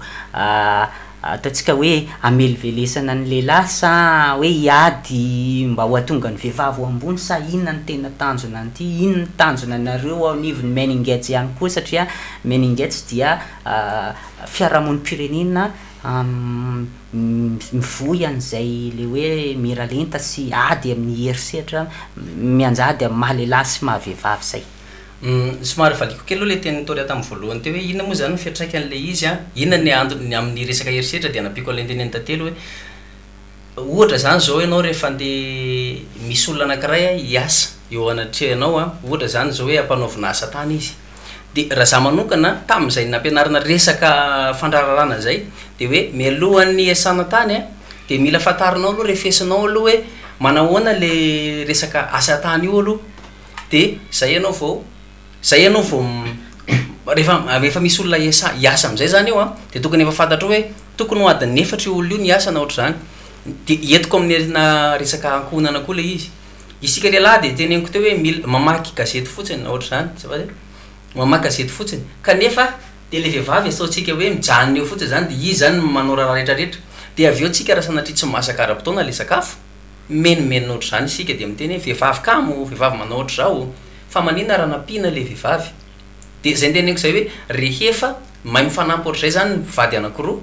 ataontsika hoe amelivelesana ny lehilahy sa hoe hiady mba ho atonga ny vehivavy ho ambony sa inona ny tena tanjona an'ity inona ny tanjona nareo anivony meningetsy ihany koa satria meningetsy dia fiarahamonim-pirenena mivoy an'izay le hoe miralenta sy ady amin'ny herisetra mianjady amin'ny mahalehilahy sy mahavehivavy zay somary valiko kely aloha le teny nitory tamin'ny voalohany teo hoe inona moa zany fiatraika an'le izy a inona ny andony amin'ny resaka herisetra dia nampiko an'le teneny tantelo hoe ohatra zany zao ianao rehefa andeha misy olona anankiray hiasa eo anatrehanao a ohatra zany zao hoe ampanaovina asa tany izy de raha za manokana tamin'izay nampianarana resaka fandrararana zay de hoe mialohan'ny asana tany a de mila fantarinao aloha refesinao aloha hoe manahoana le resaka asa tany io aloha de zay ianao vao zay ianao vao rehefa rehefa misy olona hiasa hiasa am'izay zany io a de tokony efa fantatra hoe tokony ho adiny efatra io olo io ny asa na ohatra zany de entiko amin'ny na resaka ankohonana koa le izy isika lehilahy de teneniko teo hoe mila mamaky gazety fotsiny na ohatra zany tsy va mamaky gazety fotsiny kanefa de le vehivavy ataotsika hoe mijanona eo fotsiny zany de izy zany manao raha rehetrarehetra de avy eo tsika raha sanatria tsy masaka ara-potoana le sakafo menimenina ohatra zany isika de miteny hoe vehivavy kamo vehivavy manao ohatra zao fa maninona raha nampina le vehivavy de zay teneniko zay hoe rehefa mahay mifanampy ohatra zay zany vady anankiroa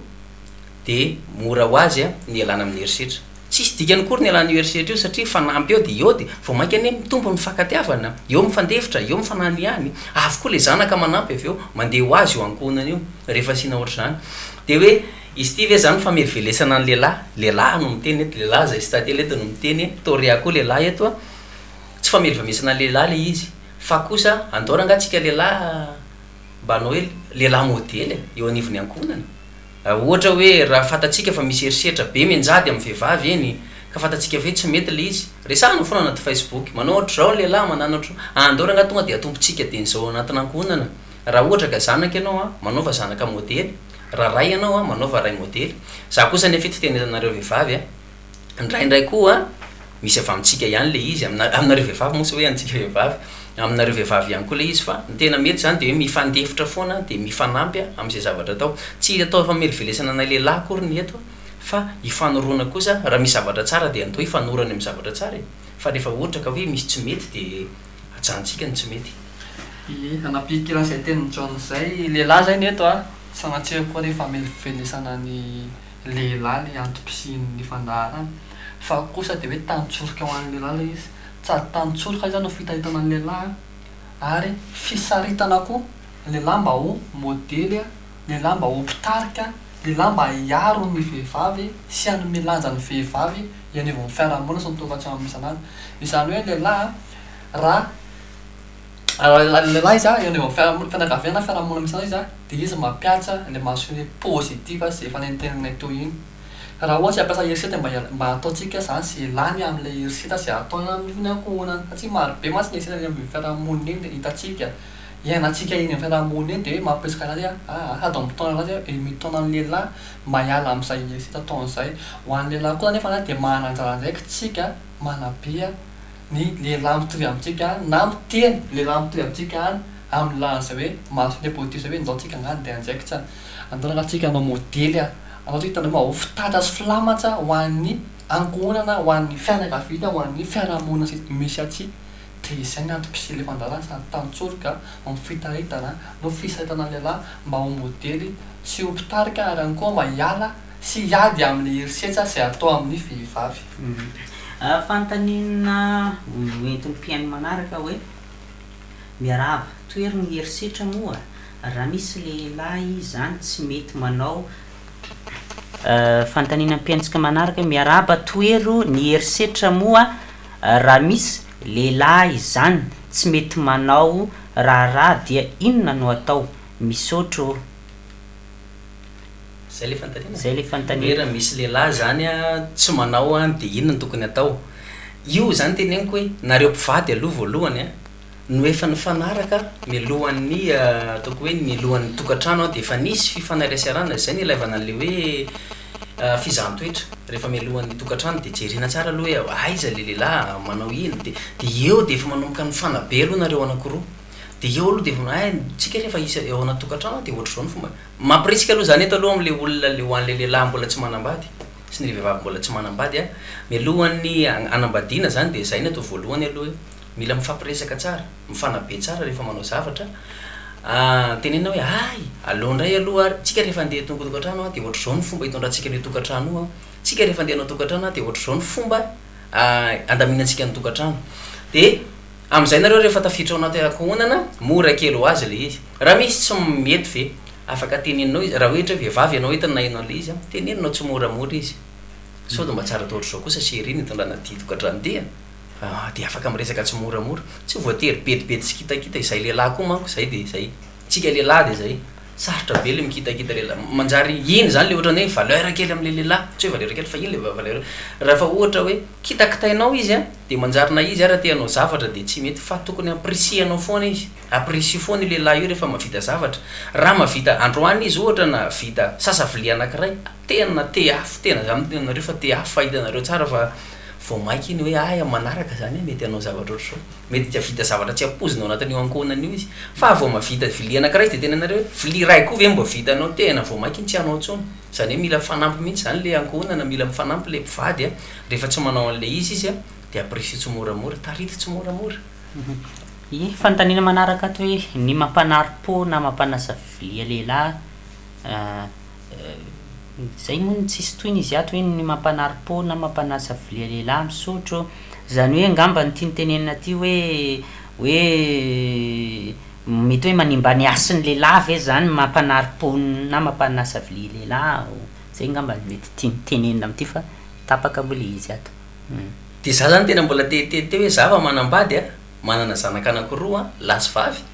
de mora ho azy a ny alana amin'ny herisetra tsisy dikany kory ny alana herisetra io satria fanampy eo de eo de vao mainka ane mitombo mifankatiavana eo mifandefitra eo mifanany ihany avokoa le zanaka manampy avy eo mandeha ho azy io ankonana io rehefa sina ohatra zany de hoe izy ty ve zany fameryvelesana ny lehilahy lehilahy no miteny eto lehilahy zay stately eto no miteny toria koa lehilahy eto a tsy fameryvelesana lehilahy le izy fa kosa andoranga tsika lehilahy mba anao hoe lehilahy modely eo anivony ankonana ohatra hoe raha fatatsika fa misy herisetra be menjady amin'ny vehivavy eny ka fatatsika ve tsy mety le izy resahana foana anaty Facebook manao ohatra zao lehilahy manana ohatra andoranga tonga de atombotsika de nizao anaty ankonana raha ohatra ka zanaka ianao a manaova zanaka modely raha ray ianao a manaova ray modely za kosa nefa fitenenanareo vehivavy a ndraindray koa misy avy amintsika ihany le izy aminareo vehivavy mosy hoe antsika vehivavy aminareo vehivavy ihany koa le izy fa ny tena mety zany de hoe mifandefitra foana de mifanampy am'izay zavatra atao tsy atao fameryvelesana na lehilahy kory ny eto fa ifanorona kosa raha misy zavatra tsara de andao ifanorany amin'ny zavatra tsara fa rehefa ohatra ka hoe misy tsy mety de ajanontsika ny tsy mety ie anapikira zay teny John zay lehilahy zay ny eto a sanatsira koa rehefa fameryvelesana ny lehilahy le antom-pisin'ny fandaharana fa kosa de hoe tanotsoroka ho an'ny lehilahy le izy tsary tanotsoroka zany no fitaritana ny lehilahy ary fisaritana koa lehilahy mba ho modely a lehilahy mba ho mpitarika lehilahy mba hiaro ny vehivavy sy hanome lanja ny vehivavy ianivon'ny fiarahamonina sy ny tokantrano misy anazy izany hoe lehilahy raha lehilahy izy a ianivon'ny fianakaviana fiarahamonina misy anazy izy a de izy mampiatsa le masone positiva zay efa nentenanay teo iny raha ohatsy ampiasa herisetra mba mba ataotsika zany zay lany am'le herisetra zay ataona amin'ny ankonana satria marobe masy ny herisetra amin'ny fiarahamonina iny de hitatsika iainantsika iny amin'ny fiarahamonina iny de hoe mampiresaka anazy a sady mitona anazy hoe mitona ny lehilahy mba hiala am'izay herisetra ataon'izay ho an'ny lehilahy koa nefa zany de manana anjara ndraiky tsika manabea ny lehilahy mitovy amintsika na miteny lehilahy mitovy amintsika any amin'ny lan'zay hoe masone positif zay hoe ndao tsika ngany de anjaika tsara andoranga tsika anao modely a anao tsika tana ho fitatra sy filamatra ho an'ny ankonana ho an'ny fianakaviana ho an'ny fiarahamonina sy misy atsy de izay ny antom-pisy le fandarana sady tanotsoroka amin'ny fitaritana no fisaritana lehilahy mba ho modely sy ho mpitarika ary any koa mba hiala sy hiady amin'ny herisetra zay atao amin'ny vehivavy fantanina entin'ny mpiainy manaraka hoe miaraba toeriny herisetra moa raha misy lehilahy zany tsy mety manao fantanina mpiaintsika manaraka miaraba toero ny herisetra moa raha misy lehilahy zany tsy mety manao raharaha dia inona no atao misotro zay le fantanina zay le fantanina raha misy lehilahy zany a tsy manao a de inona no tokony atao io zany teneniko hoe nareo mpivady aloha voalohany a no efa nifanaraka milohan'ny ataoko hoe milohan'ny tokantrano a de efa nisy fifanaraisarana zay ny ilaivana an'le hoe fizaham-toetra rehefa milohan'ny tokantrano de jerena tsara aloha hoe aiza le lehilahy manao ino de de eo de efa manomboka ny fanabe aloha nareo anankiroa de eo aloha de ay tsika rehefa isa eo anaty tokantrano de ohatra zao ny fomba mampirisika aloha zany eto aloha am'le olona le ho an'le lehilahy mbola tsy manambady sy ny vehivavy mbola tsy manambady a milohan'ny anambadiana zany de zay ny atao voalohany aloha hoe mila mifampiresaka tsara mifanabe tsara rehefa manao zavatra tenena hoe ay aleo ndray aloha ary tsika rehefa andeha tonga tokantrano a de ohatra zao ny fomba hitondratsika le tokantrano a tsika rehefa andeha anao tokantrano a de ohatra zao ny fomba andaminantsika ny tokantrano de am'izay nareo rehefa tafiditra ao anaty ankohonana mora kely ho azy le izy raha misy tsy mety ve afaka teneninao izy raha ohatra vehivavy ianao hitany na inao le izy teneninao tsy moramora izy sao de mba tsara atao ohatra zao kosa seriny hitondrana ty tokantrano ty de afaka miresaka tsy moramora tsy voatery betibety sy kitakita izay lehilahy koa manko zay de zay tsika lehilahy de zay sarotra be le mikitakita lehilahy manjary iny zany le ohatra hoe valeur kely am'le lehilahy tsy hoe valeur kely fa iny le valeur raha ohatra hoe kitakitainao izy a de manjarina izy raha te anao zavatra de tsy mety fa tokony apprécier-anao foana izy apprécier foana lehilahy io rehefa mavita zavatra raha mavita androany izy ohatra na vita sasavili anankiray tena te afo tena zany tenanareo fa te afo fahitanareo tsara fa vao maiky iny hoe aya manaraka zany mety anao zavatra oatra zao mety tsy avita zavatra tsy ampozinao anatin'io ankohonana io izy fa vao mavita vilia anankiray de tena anareo vilia ray koa ve mba vitanao tena vao maiky iny tsy anao ntsony zany hoe mila fanampy mihitsy zany le ankohonana mila mifanampy le mpivady a rehefa tsy manao an'le izy izy a de apprécie tsy moramora tarity tsy moramora i fantanina manaraka ato hoe ny mampanary-po na mampanasa vilia lehilahy zay moa tsisy toiny izy ato hoe ny mampanary-po na mampanasa vilia lehilahy misotro zany hoe angamba ny tianytenenina aty hoe hoe mety hoe manimba ny asin'ny lehilahy ve zany mampanary-po na mampanasa vilia lehilahy zay angamba mety tianytenenina amity fa tapaka mbola izy ato de za zany tena mbola tetete hoe zava manambady a manana zanaka anankiroa lasy vavy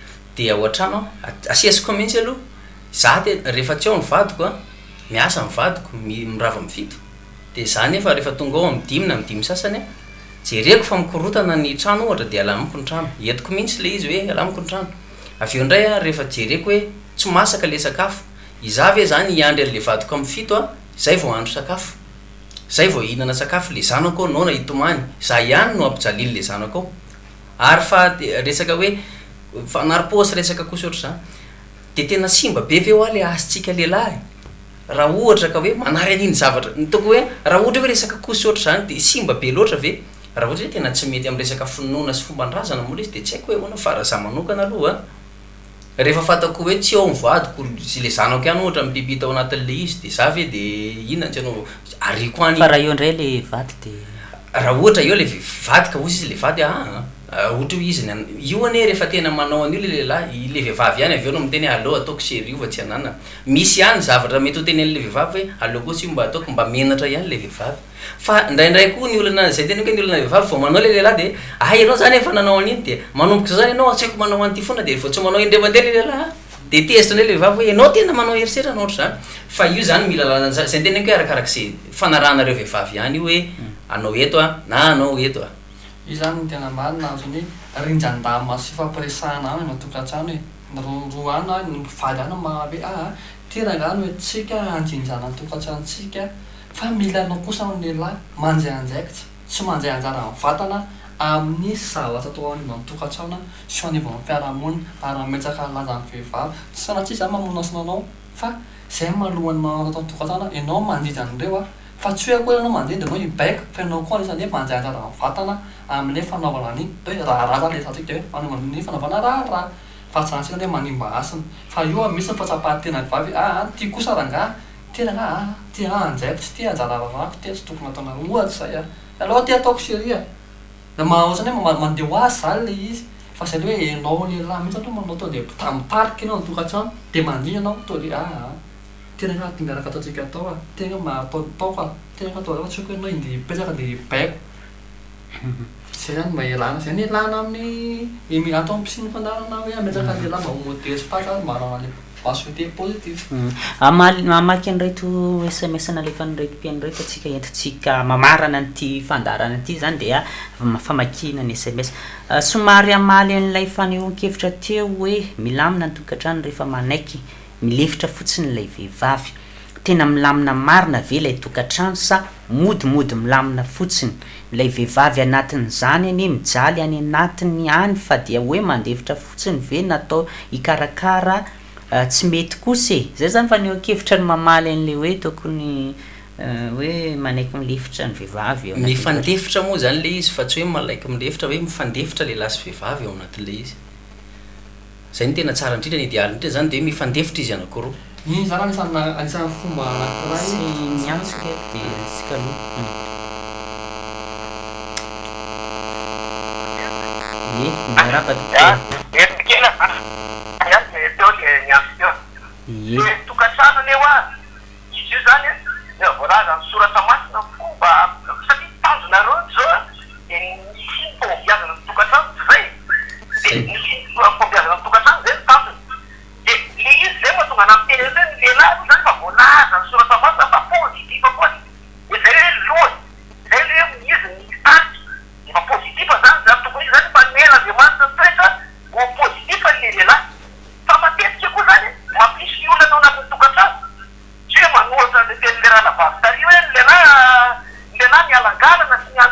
de ao an-trano asiasiko mihitsy aloha za te rehefa tsy ao ny vadiko a miasa mivadiko mirava mivito de za nefa rehefa tonga ao am'dimy na am'dimy sasany a jereko fa mikorotana ny trano ohatra de alamiko ny trano entiko mihitsy le izy hoe alamiko ny trano aveo indray a rehefa jereko hoe tsy masaka le sakafo iza ve zany iandry an'le vadiko am'y fito a zay vao andro sakafo zay vao ihinana sakafo le zanako ao naona hitomany za ihany no ampijalily le zanako ao ary fa resaka hoe fanary-posy resaka kosa oatra zany de tena simba be ve oa le asitsika lehilahy raha ohatra ka hoe manary an'iny zavatra nytoko hoe raha ohatra hoe resaka kosa oatra zany de simba be loatra ve raha ohatra hoe tena tsy mety am' resaka finoana sy fomban-drazana mola izy de tsy haiko hoe hoana fa raha za manokana aloha rehefa fatako hoe tsy ao mivadiko sy le zanako ihany ohatra mibibita ao anatin'le izy de za ve de inona tsy anao ariko any fa raha eo indray le vady de raha ohatra eo le vady ka ozy izy le vady a ohatra hoe izy io ane rehefa tena manao an'io le lehilahy le vehivavy ihany aveo no miteny hoe allo ataoko sery io fa tsy anana misy ihany zavatra mety ho teny an'le vehivavy hoe allo koa tsy mba ataoko mba menatra ihany le vehivavy fa indraindray koa ny olona zay tena hoe ny olona vehivavy vao manao le lehilahy de ah ianao zany efa nanao an'iny de manomboka zany ianao tsy haiko manao an'ity foana de vao tsy manao indray mandeha le lehilahy de tezitra ndray le vehivavy hoe ianao tena manao herisetra anao ohatry zany fa io zany mila lalana zay tena hoe arakarak'izay fanarahanareo vehivavy ihany io hoe anao eto a na anao eto a io zany ny tena marina azony rinjan-dama sy fampiresahana any matokantrano hoe roa any ny mpivaly any mahabe a tirangany hoe tsika anjinjana nytokantranontsika fa mila anao kosa ny lehilahy manjay anjaikitsy tsy manjay anjara amin'ny vatana amin'ny zavatra atao any matokantrano sy anivao amin'ny fiarahamonina ary ametsaka laza amin'ny vehivavy tsy sanatsy zany mamonasina anao fa zay malohany manao tokantrano ianao manjija an'ireo a fa tsy hoe koa anao mandeha de anao ibaika fa ianao koa anisany hoe manjay anjara amin'ny vatana amin'le fanaovana an'iny de hoe raharaha le zatsika de hoe fanaovana ny fanaovana raharaha fa tsy zantsika hoe manimba asina fa io a misy ny fatsapahan-tena vavy a ty kosa rangaha ty rangaha a ty anjaiko tsy ty anjara rarako ty tsy tokony ataona ohatsy zay a aloha ty ataoko seria da mahaohatrany hoe mandeha ho azy zany le izy fa zay le hoe ianao lehilahy mihitsy aloha manao to de tamitarika ianao nytokantrano de mandiny ianao to de a tena nga ty miaraka ataotsika atao a tena mahatao taoko a tena nga atao tsy hoe ianao inde hipetraka de hibaiko zay zany mba ialana zay ny ialana amin'ny emi atao ampisiny fandarana hoe ametraka lehilahy mba homodesy patra manao le masote positif amaky an'reto S M S nalefa nyraiky an'reto atsika entitsika mamarana nyty fandarana ty zany de a famakina ny S M S somary amaly an'ilay fanehoan-kevitra teo hoe milamina nytokantrano rehefa manaiky milefitra fotsiny ilay vehivavy tena milamina marina ve ilay tokantrano sa modimody milamina fotsiny ilay vehivavy anatin'izany any mijaly any anatiny any fa dia hoe mandefitra fotsiny ve natao ikarakara tsy mety kosa e zay zany fa nehoan-kevitra ny mamaly an'le hoe tokony hoe manaiky milefitra ny vehivavy eo mifandefitra moa zany le izy fa tsy hoe malaiky milefitra hoe mifandefitra lehilahy sy vehivavy ao anatin'le izy zay ny tena tsara indrindra ny idéal indrindra zany de mifandefitra izy anankiroa iny zany anisany anisany fomba anankiray miantsika de sika aloha ye miaraka ye tokantrano newa izy io zany voalaza ny soratra masina fomba satria tanjonareo zao de nisy fombiazana ny tokantrano zay de nisy fombiazana ny tokantrano zay ny tanjony de le izy zay mahatonga namiteny zay ny lehilahy zany fa voalaza ny soratra masina fa pozitiva koa de zay hoe lohany zay le izy ny taty fa pozitiva zany zany tokony izy zany fa mena andriamanitra toetra ho pozitiva le lehilahy fa matetika koa zany mampisy olana ao anatin'ny tokantrano tsy hoe manohatra le teny le raha navavy tary hoe lehilahy lehilahy mialangalana sy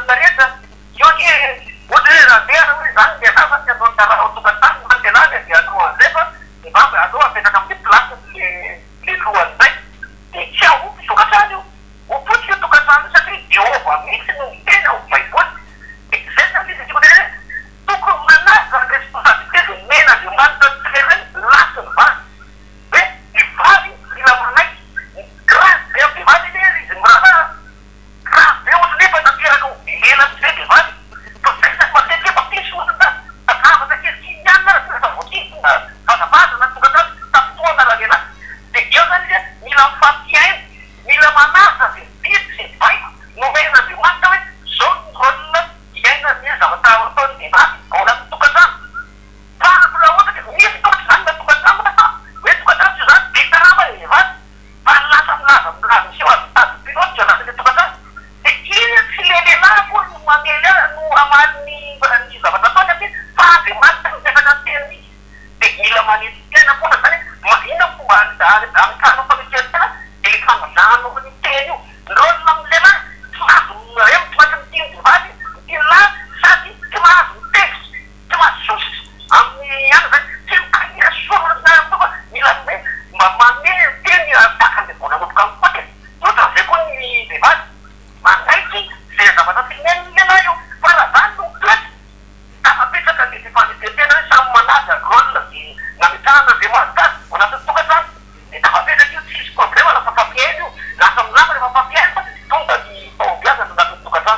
teny de ila manety tena foana zany mahina fomba amikano famiketena de fanazano ny teny io ndrolona amilena tsy mahazo re mitsoatra mitiny divaty mitiny sady tsy mahazo mitefy tsy mahazo sosy amin'ny any zany tsy mikahira sorona toka mila hoe mba maneny teny takande bona loboka mikote oatra zay koa ny divaty manaiky zay zavatra tenenilena io fa raha zany no platy tafapetsaka le fifanetetena samy manaja rôle de namitahana zay mahazikazy anatiny tokatrano de tafapetsaka io tsisy problema lafa fampiainy io lasa milama refa fampiainy fa tonga ny faobiazana anatiny tokatrano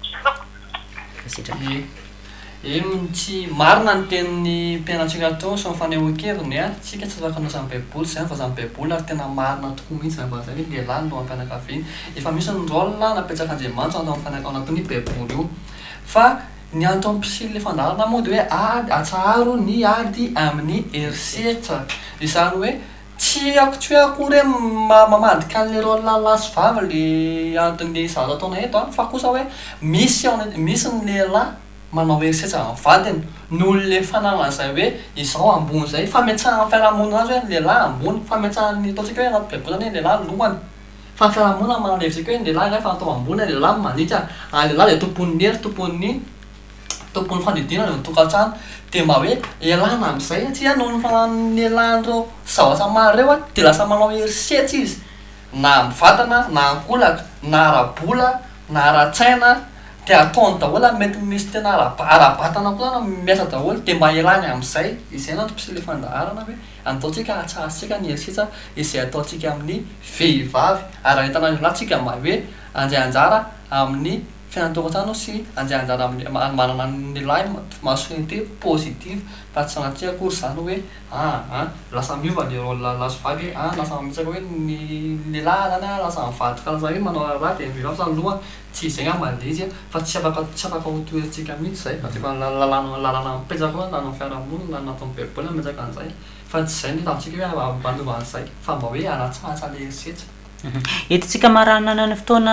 e tsy marina ny tenin'ny mpianatsika tao sy mifanehoan-keviny a tsika tsy afaka anao samy baiboly zany fa zany baiboly ary tena marina tokoa mihitsy zany fa zay hoe lehilahy no ampianakaviany efa misy ny rôle napetsaka andriamanitra atao am'fanaka anatin'ny baiboly io fa ny antao ampisily le fandarana moa de hoe ady atsaro ny ady amin'ny herisetra izany hoe tsy ako tsy hoe akory hoe mamadika an'le rôle lasy vava le anton'le zaza ataona eto a fa kosa hoe misy misy ny lehilahy manao herisetra amin'ny vadiny noho le fanarana zay hoe izao ambony zay fametsaha ny fiarahamonina azy hoe lehilahy ambony fametsahan'ny ataontsika hoe anaty baiboly zany hoe lehilahy lohany fa ny fiarahamonina manalevitsika hoe lehilahy rehefa atao ambony lehilahy mandritra a lehilahy de tompon'ny hery tompon'ny tompon'ny fandidinana ny tokantrano de mba hoe elana am'izay satria noho ny fanan'ny elan'ireo zavatra maro reo a de lasa manao herisetra izy na mivatana na ankolaka na arabola na ara-tsaina de ataony daholo mety misy tena ara-batana koa zany miasa daholo de mba elany am'izay izay nantompisy le fandaharana hoe ataotsika atsasitsika ny herisetra izay ataotsika amin'ny vehivavy ary ahitana lehilahy tsika mba hoe andray anjara amin'ny fiainatokantrano sy andray anjara amin'ny manana ny lahy masculinité positive fa tsy sanatria akory zany hoe aa lasa miova le rôle laso vavy a lasa mitsaka hoe ny lehilahy zany a lasa mivady karaha zay hoe manao raha de vehivavy zany loha tsy zay nga mandeha izy fa tsy afaka tsy afaka ho toerantsika mihitsy zay fa efa lalana lalana mipetraka koa lana fiarahamonina lana atao baiboly ametsaka an'izay fa tsy zay ny tatsika hoe mbanova an'izay fa mba hoe anatsahatra le herisetra etintsika maranana ny fotoana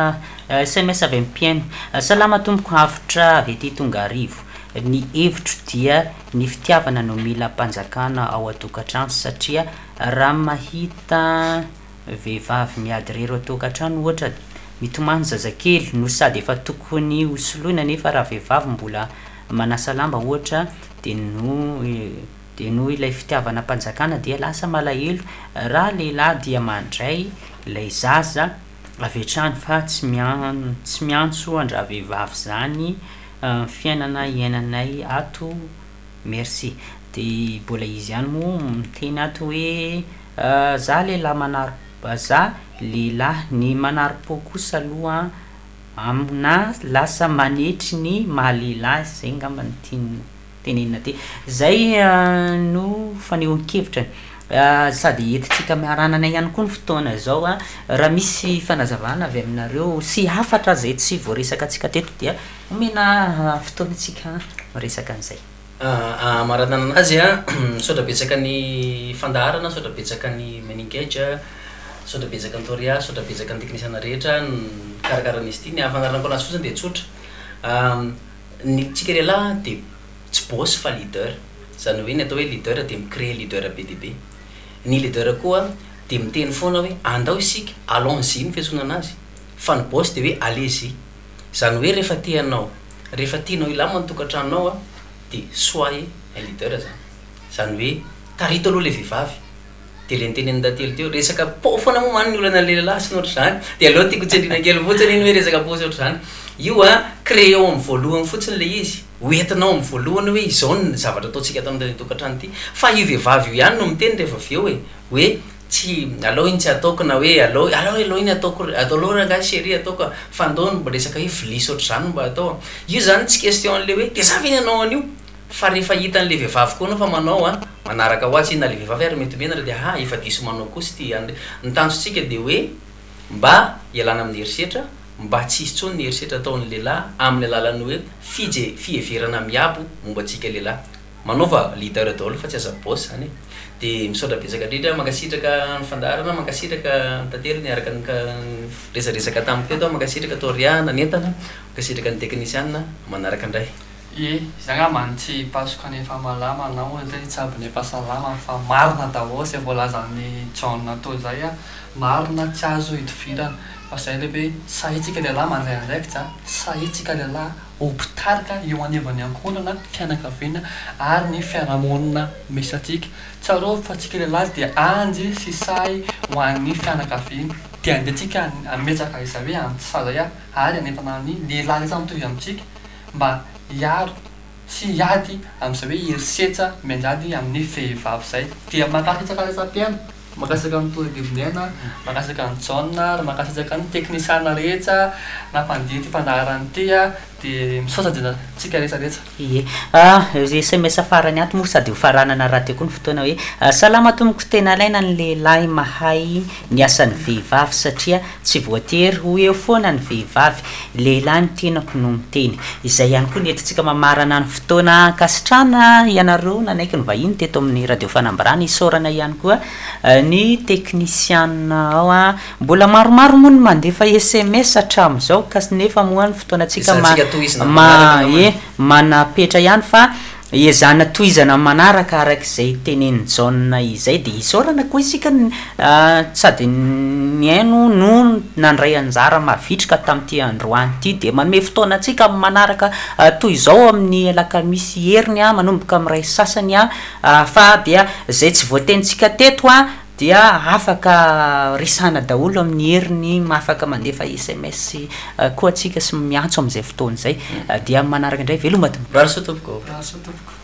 S M S avy ampiaino salama tomboko hafitra avy ety tonga arivo ny hevitro dia ny fitiavana no mila mpanjakana ao atokantrano satria raha mahita vehivavy miady rero atokantrano ohatra mitomany zazakely no sady efa tokony hosoloina nefa raha vehivavy mbola manasa lamba ohatra de no de no ilay fitiavana mpanjakana dia lasa malahelo raha lehilahy dia mandray ilay zaza avy hatrany fa tsy mian tsy miantso andraha vehivavy zany fiainana iainanay ato merci de mbola izy ihany moa miteny ato hoe za lehilahy manaro za lehilahy ny manaro-po kosa aloha amina lasa manetry ny mahalehilahy zay ngamba ny tiany tenenina ty zay no fanehoan-kevitra sady etitsika miaranana ihany koa ny fotoana zao a raha misy fanazavana avy aminareo sy hafatra zay tsy voaresaka atsika teto dia omena fotoanatsika miresaka an'izay maranana anazy a sodra betsaka ny fandaharana sodra betsaka ny maningage sodra betsaka ny toria sodra betsaka ny teknisiana rehetra karakaranisy ty ny afangaranako anazy fotsiny de tsotra ny tsika lehilahy de tsy boss fa leader zany hoe ny atao hoe leader de micréer leader be de be ny leader koa de miteny foana hoe andao isika allons-y ny fiantsoana anazy fa ny boss de hoe allez-y zany hoe rehefa tianao rehefa tianao ilama ny tokantranonao a de soyez un leader zany zany hoe tarito aloha le vehivavy de le niteny ndatelo teo resaka po foana moa maniny olana lehilahy sy nohatra zany de aloha tiako tsendrina kely fotsiny iny hoe resaka po sy ohatry zany io a créon amin'ny voalohany fotsiny le izy hoentinao amin'ny voalohany hoe izao ny zavatra ataotsika atao amin'ny tokantrano ty fa io vehivavy io ihany no miteny rehefa avy eo hoe hoe tsy alao iny tsy ataoko na hoe alao alao aloha iny ataoko atao aloha raha chérie ataoko fa andao mba resaka hoe vilisy ohatry zany mba atao io zany tsy question le hoe de zavy iny anao an'io fa rehefa hitan'le vehivavy koa anao fa manao a manaraka hoatsy na le vehivavy ary mety menatra de ha efa diso manao koa sy ty nitanjotsika de hoe mba ialana amin'ny herisetra mba tsy hisy tsony ny herisetra ataon'ny lehilahy amin'ny alalany hoe fije fieverana miabo mombatsika lehilahy manaova leader daholo fa tsy aza boss zany de misaotra betsaka indrindra mankasitraka ny fandaharana mankasitraka tantery niaraka ny resaresaka tamin'ny teto mankasitraka toria nanentana mankasitraka ny teknisiana manaraka indray ie zagambany tsy pasoka nefa malama anao zay tsy aby nefa salama fa marina daholo zay voalazan'ny John tao zay a marina tsy azo hidivirana fa zay le hoe sahitsika lehilahy manzay andraiky tsa sahitsika lehilahy opitarika eo anevany ankonana fianakaviana ary ny fiarahamonina misy atsika tsarô fa tsika lehilahy dia anjy sy say ho an'ny fianakaviana dia andeatsika ametsaka iza hoe antsazay a ary anentana ny lehilahy iza mitovy amintsika mba hiaro sy hiady amin'izay hoe herisetsa mianjady amin'ny vehivavy zay dia makasitsaka resampiana makasaka ny toridivinaina makasaka ny John ary makasaka ny teknisiana rehetra nampandihy ty fandaharany ty a dia misaotra tsika rehetrarehetra ie S M S farany ato moa sady ho faranana raha teo koa ny fotoana hoe salama tomboko tena ilaina ny lehilahy mahay ny asan'ny vehivavy satria tsy voatery ho eo foana ny vehivavy lehilahy ny tenako no miteny izay ihany koa nentintsika mamarana ny fotoana kasitrana ianareo nanaiky ny vahiny teto amin'ny radio fanambarana isaorana ihany koa ny teknisiana ao a mbola maromaro moa ny mandefa S M S hatramin'izao ka nefa moa ny fotoanatsika ma e manapetra ihany fa ezana toizana manaraka arak'izay teneny John izay dia isaorana koa isika sady ny aino no nandray anjara mavitrika tamin'ity androany ity dia manome fotoana atsika manaraka toy izao amin'ny alakamisy heriny a manomboka amin'ny ray sasany a fa dia zay tsy voatenitsika teto a dia afaka risana daholo amin'ny heriny mahafaka mandefa S M S koa atsika sy miantso amin'izay fotoana izay dia manaraka indray veloma to raso tompoko raso tompoko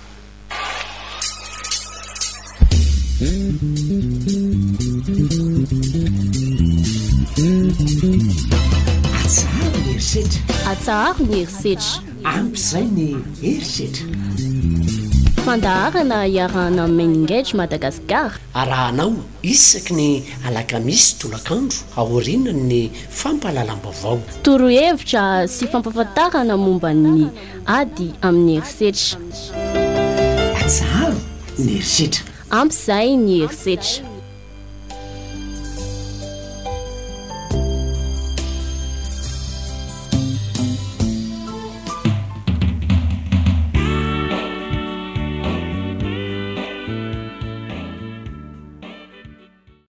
atsaharo ny herisetra atsaharo ny herisetra ampy izay ny herisetra fandaharana iarahana meningage Madagasikara arahanao isaky ny alakamisy tolakandro aorinany ny fampahalalam-baovao torohevitra sy fampahafantarana momba ny ady amin'ny herisetra atsaharo ny herisetra ampy izay ny herisetra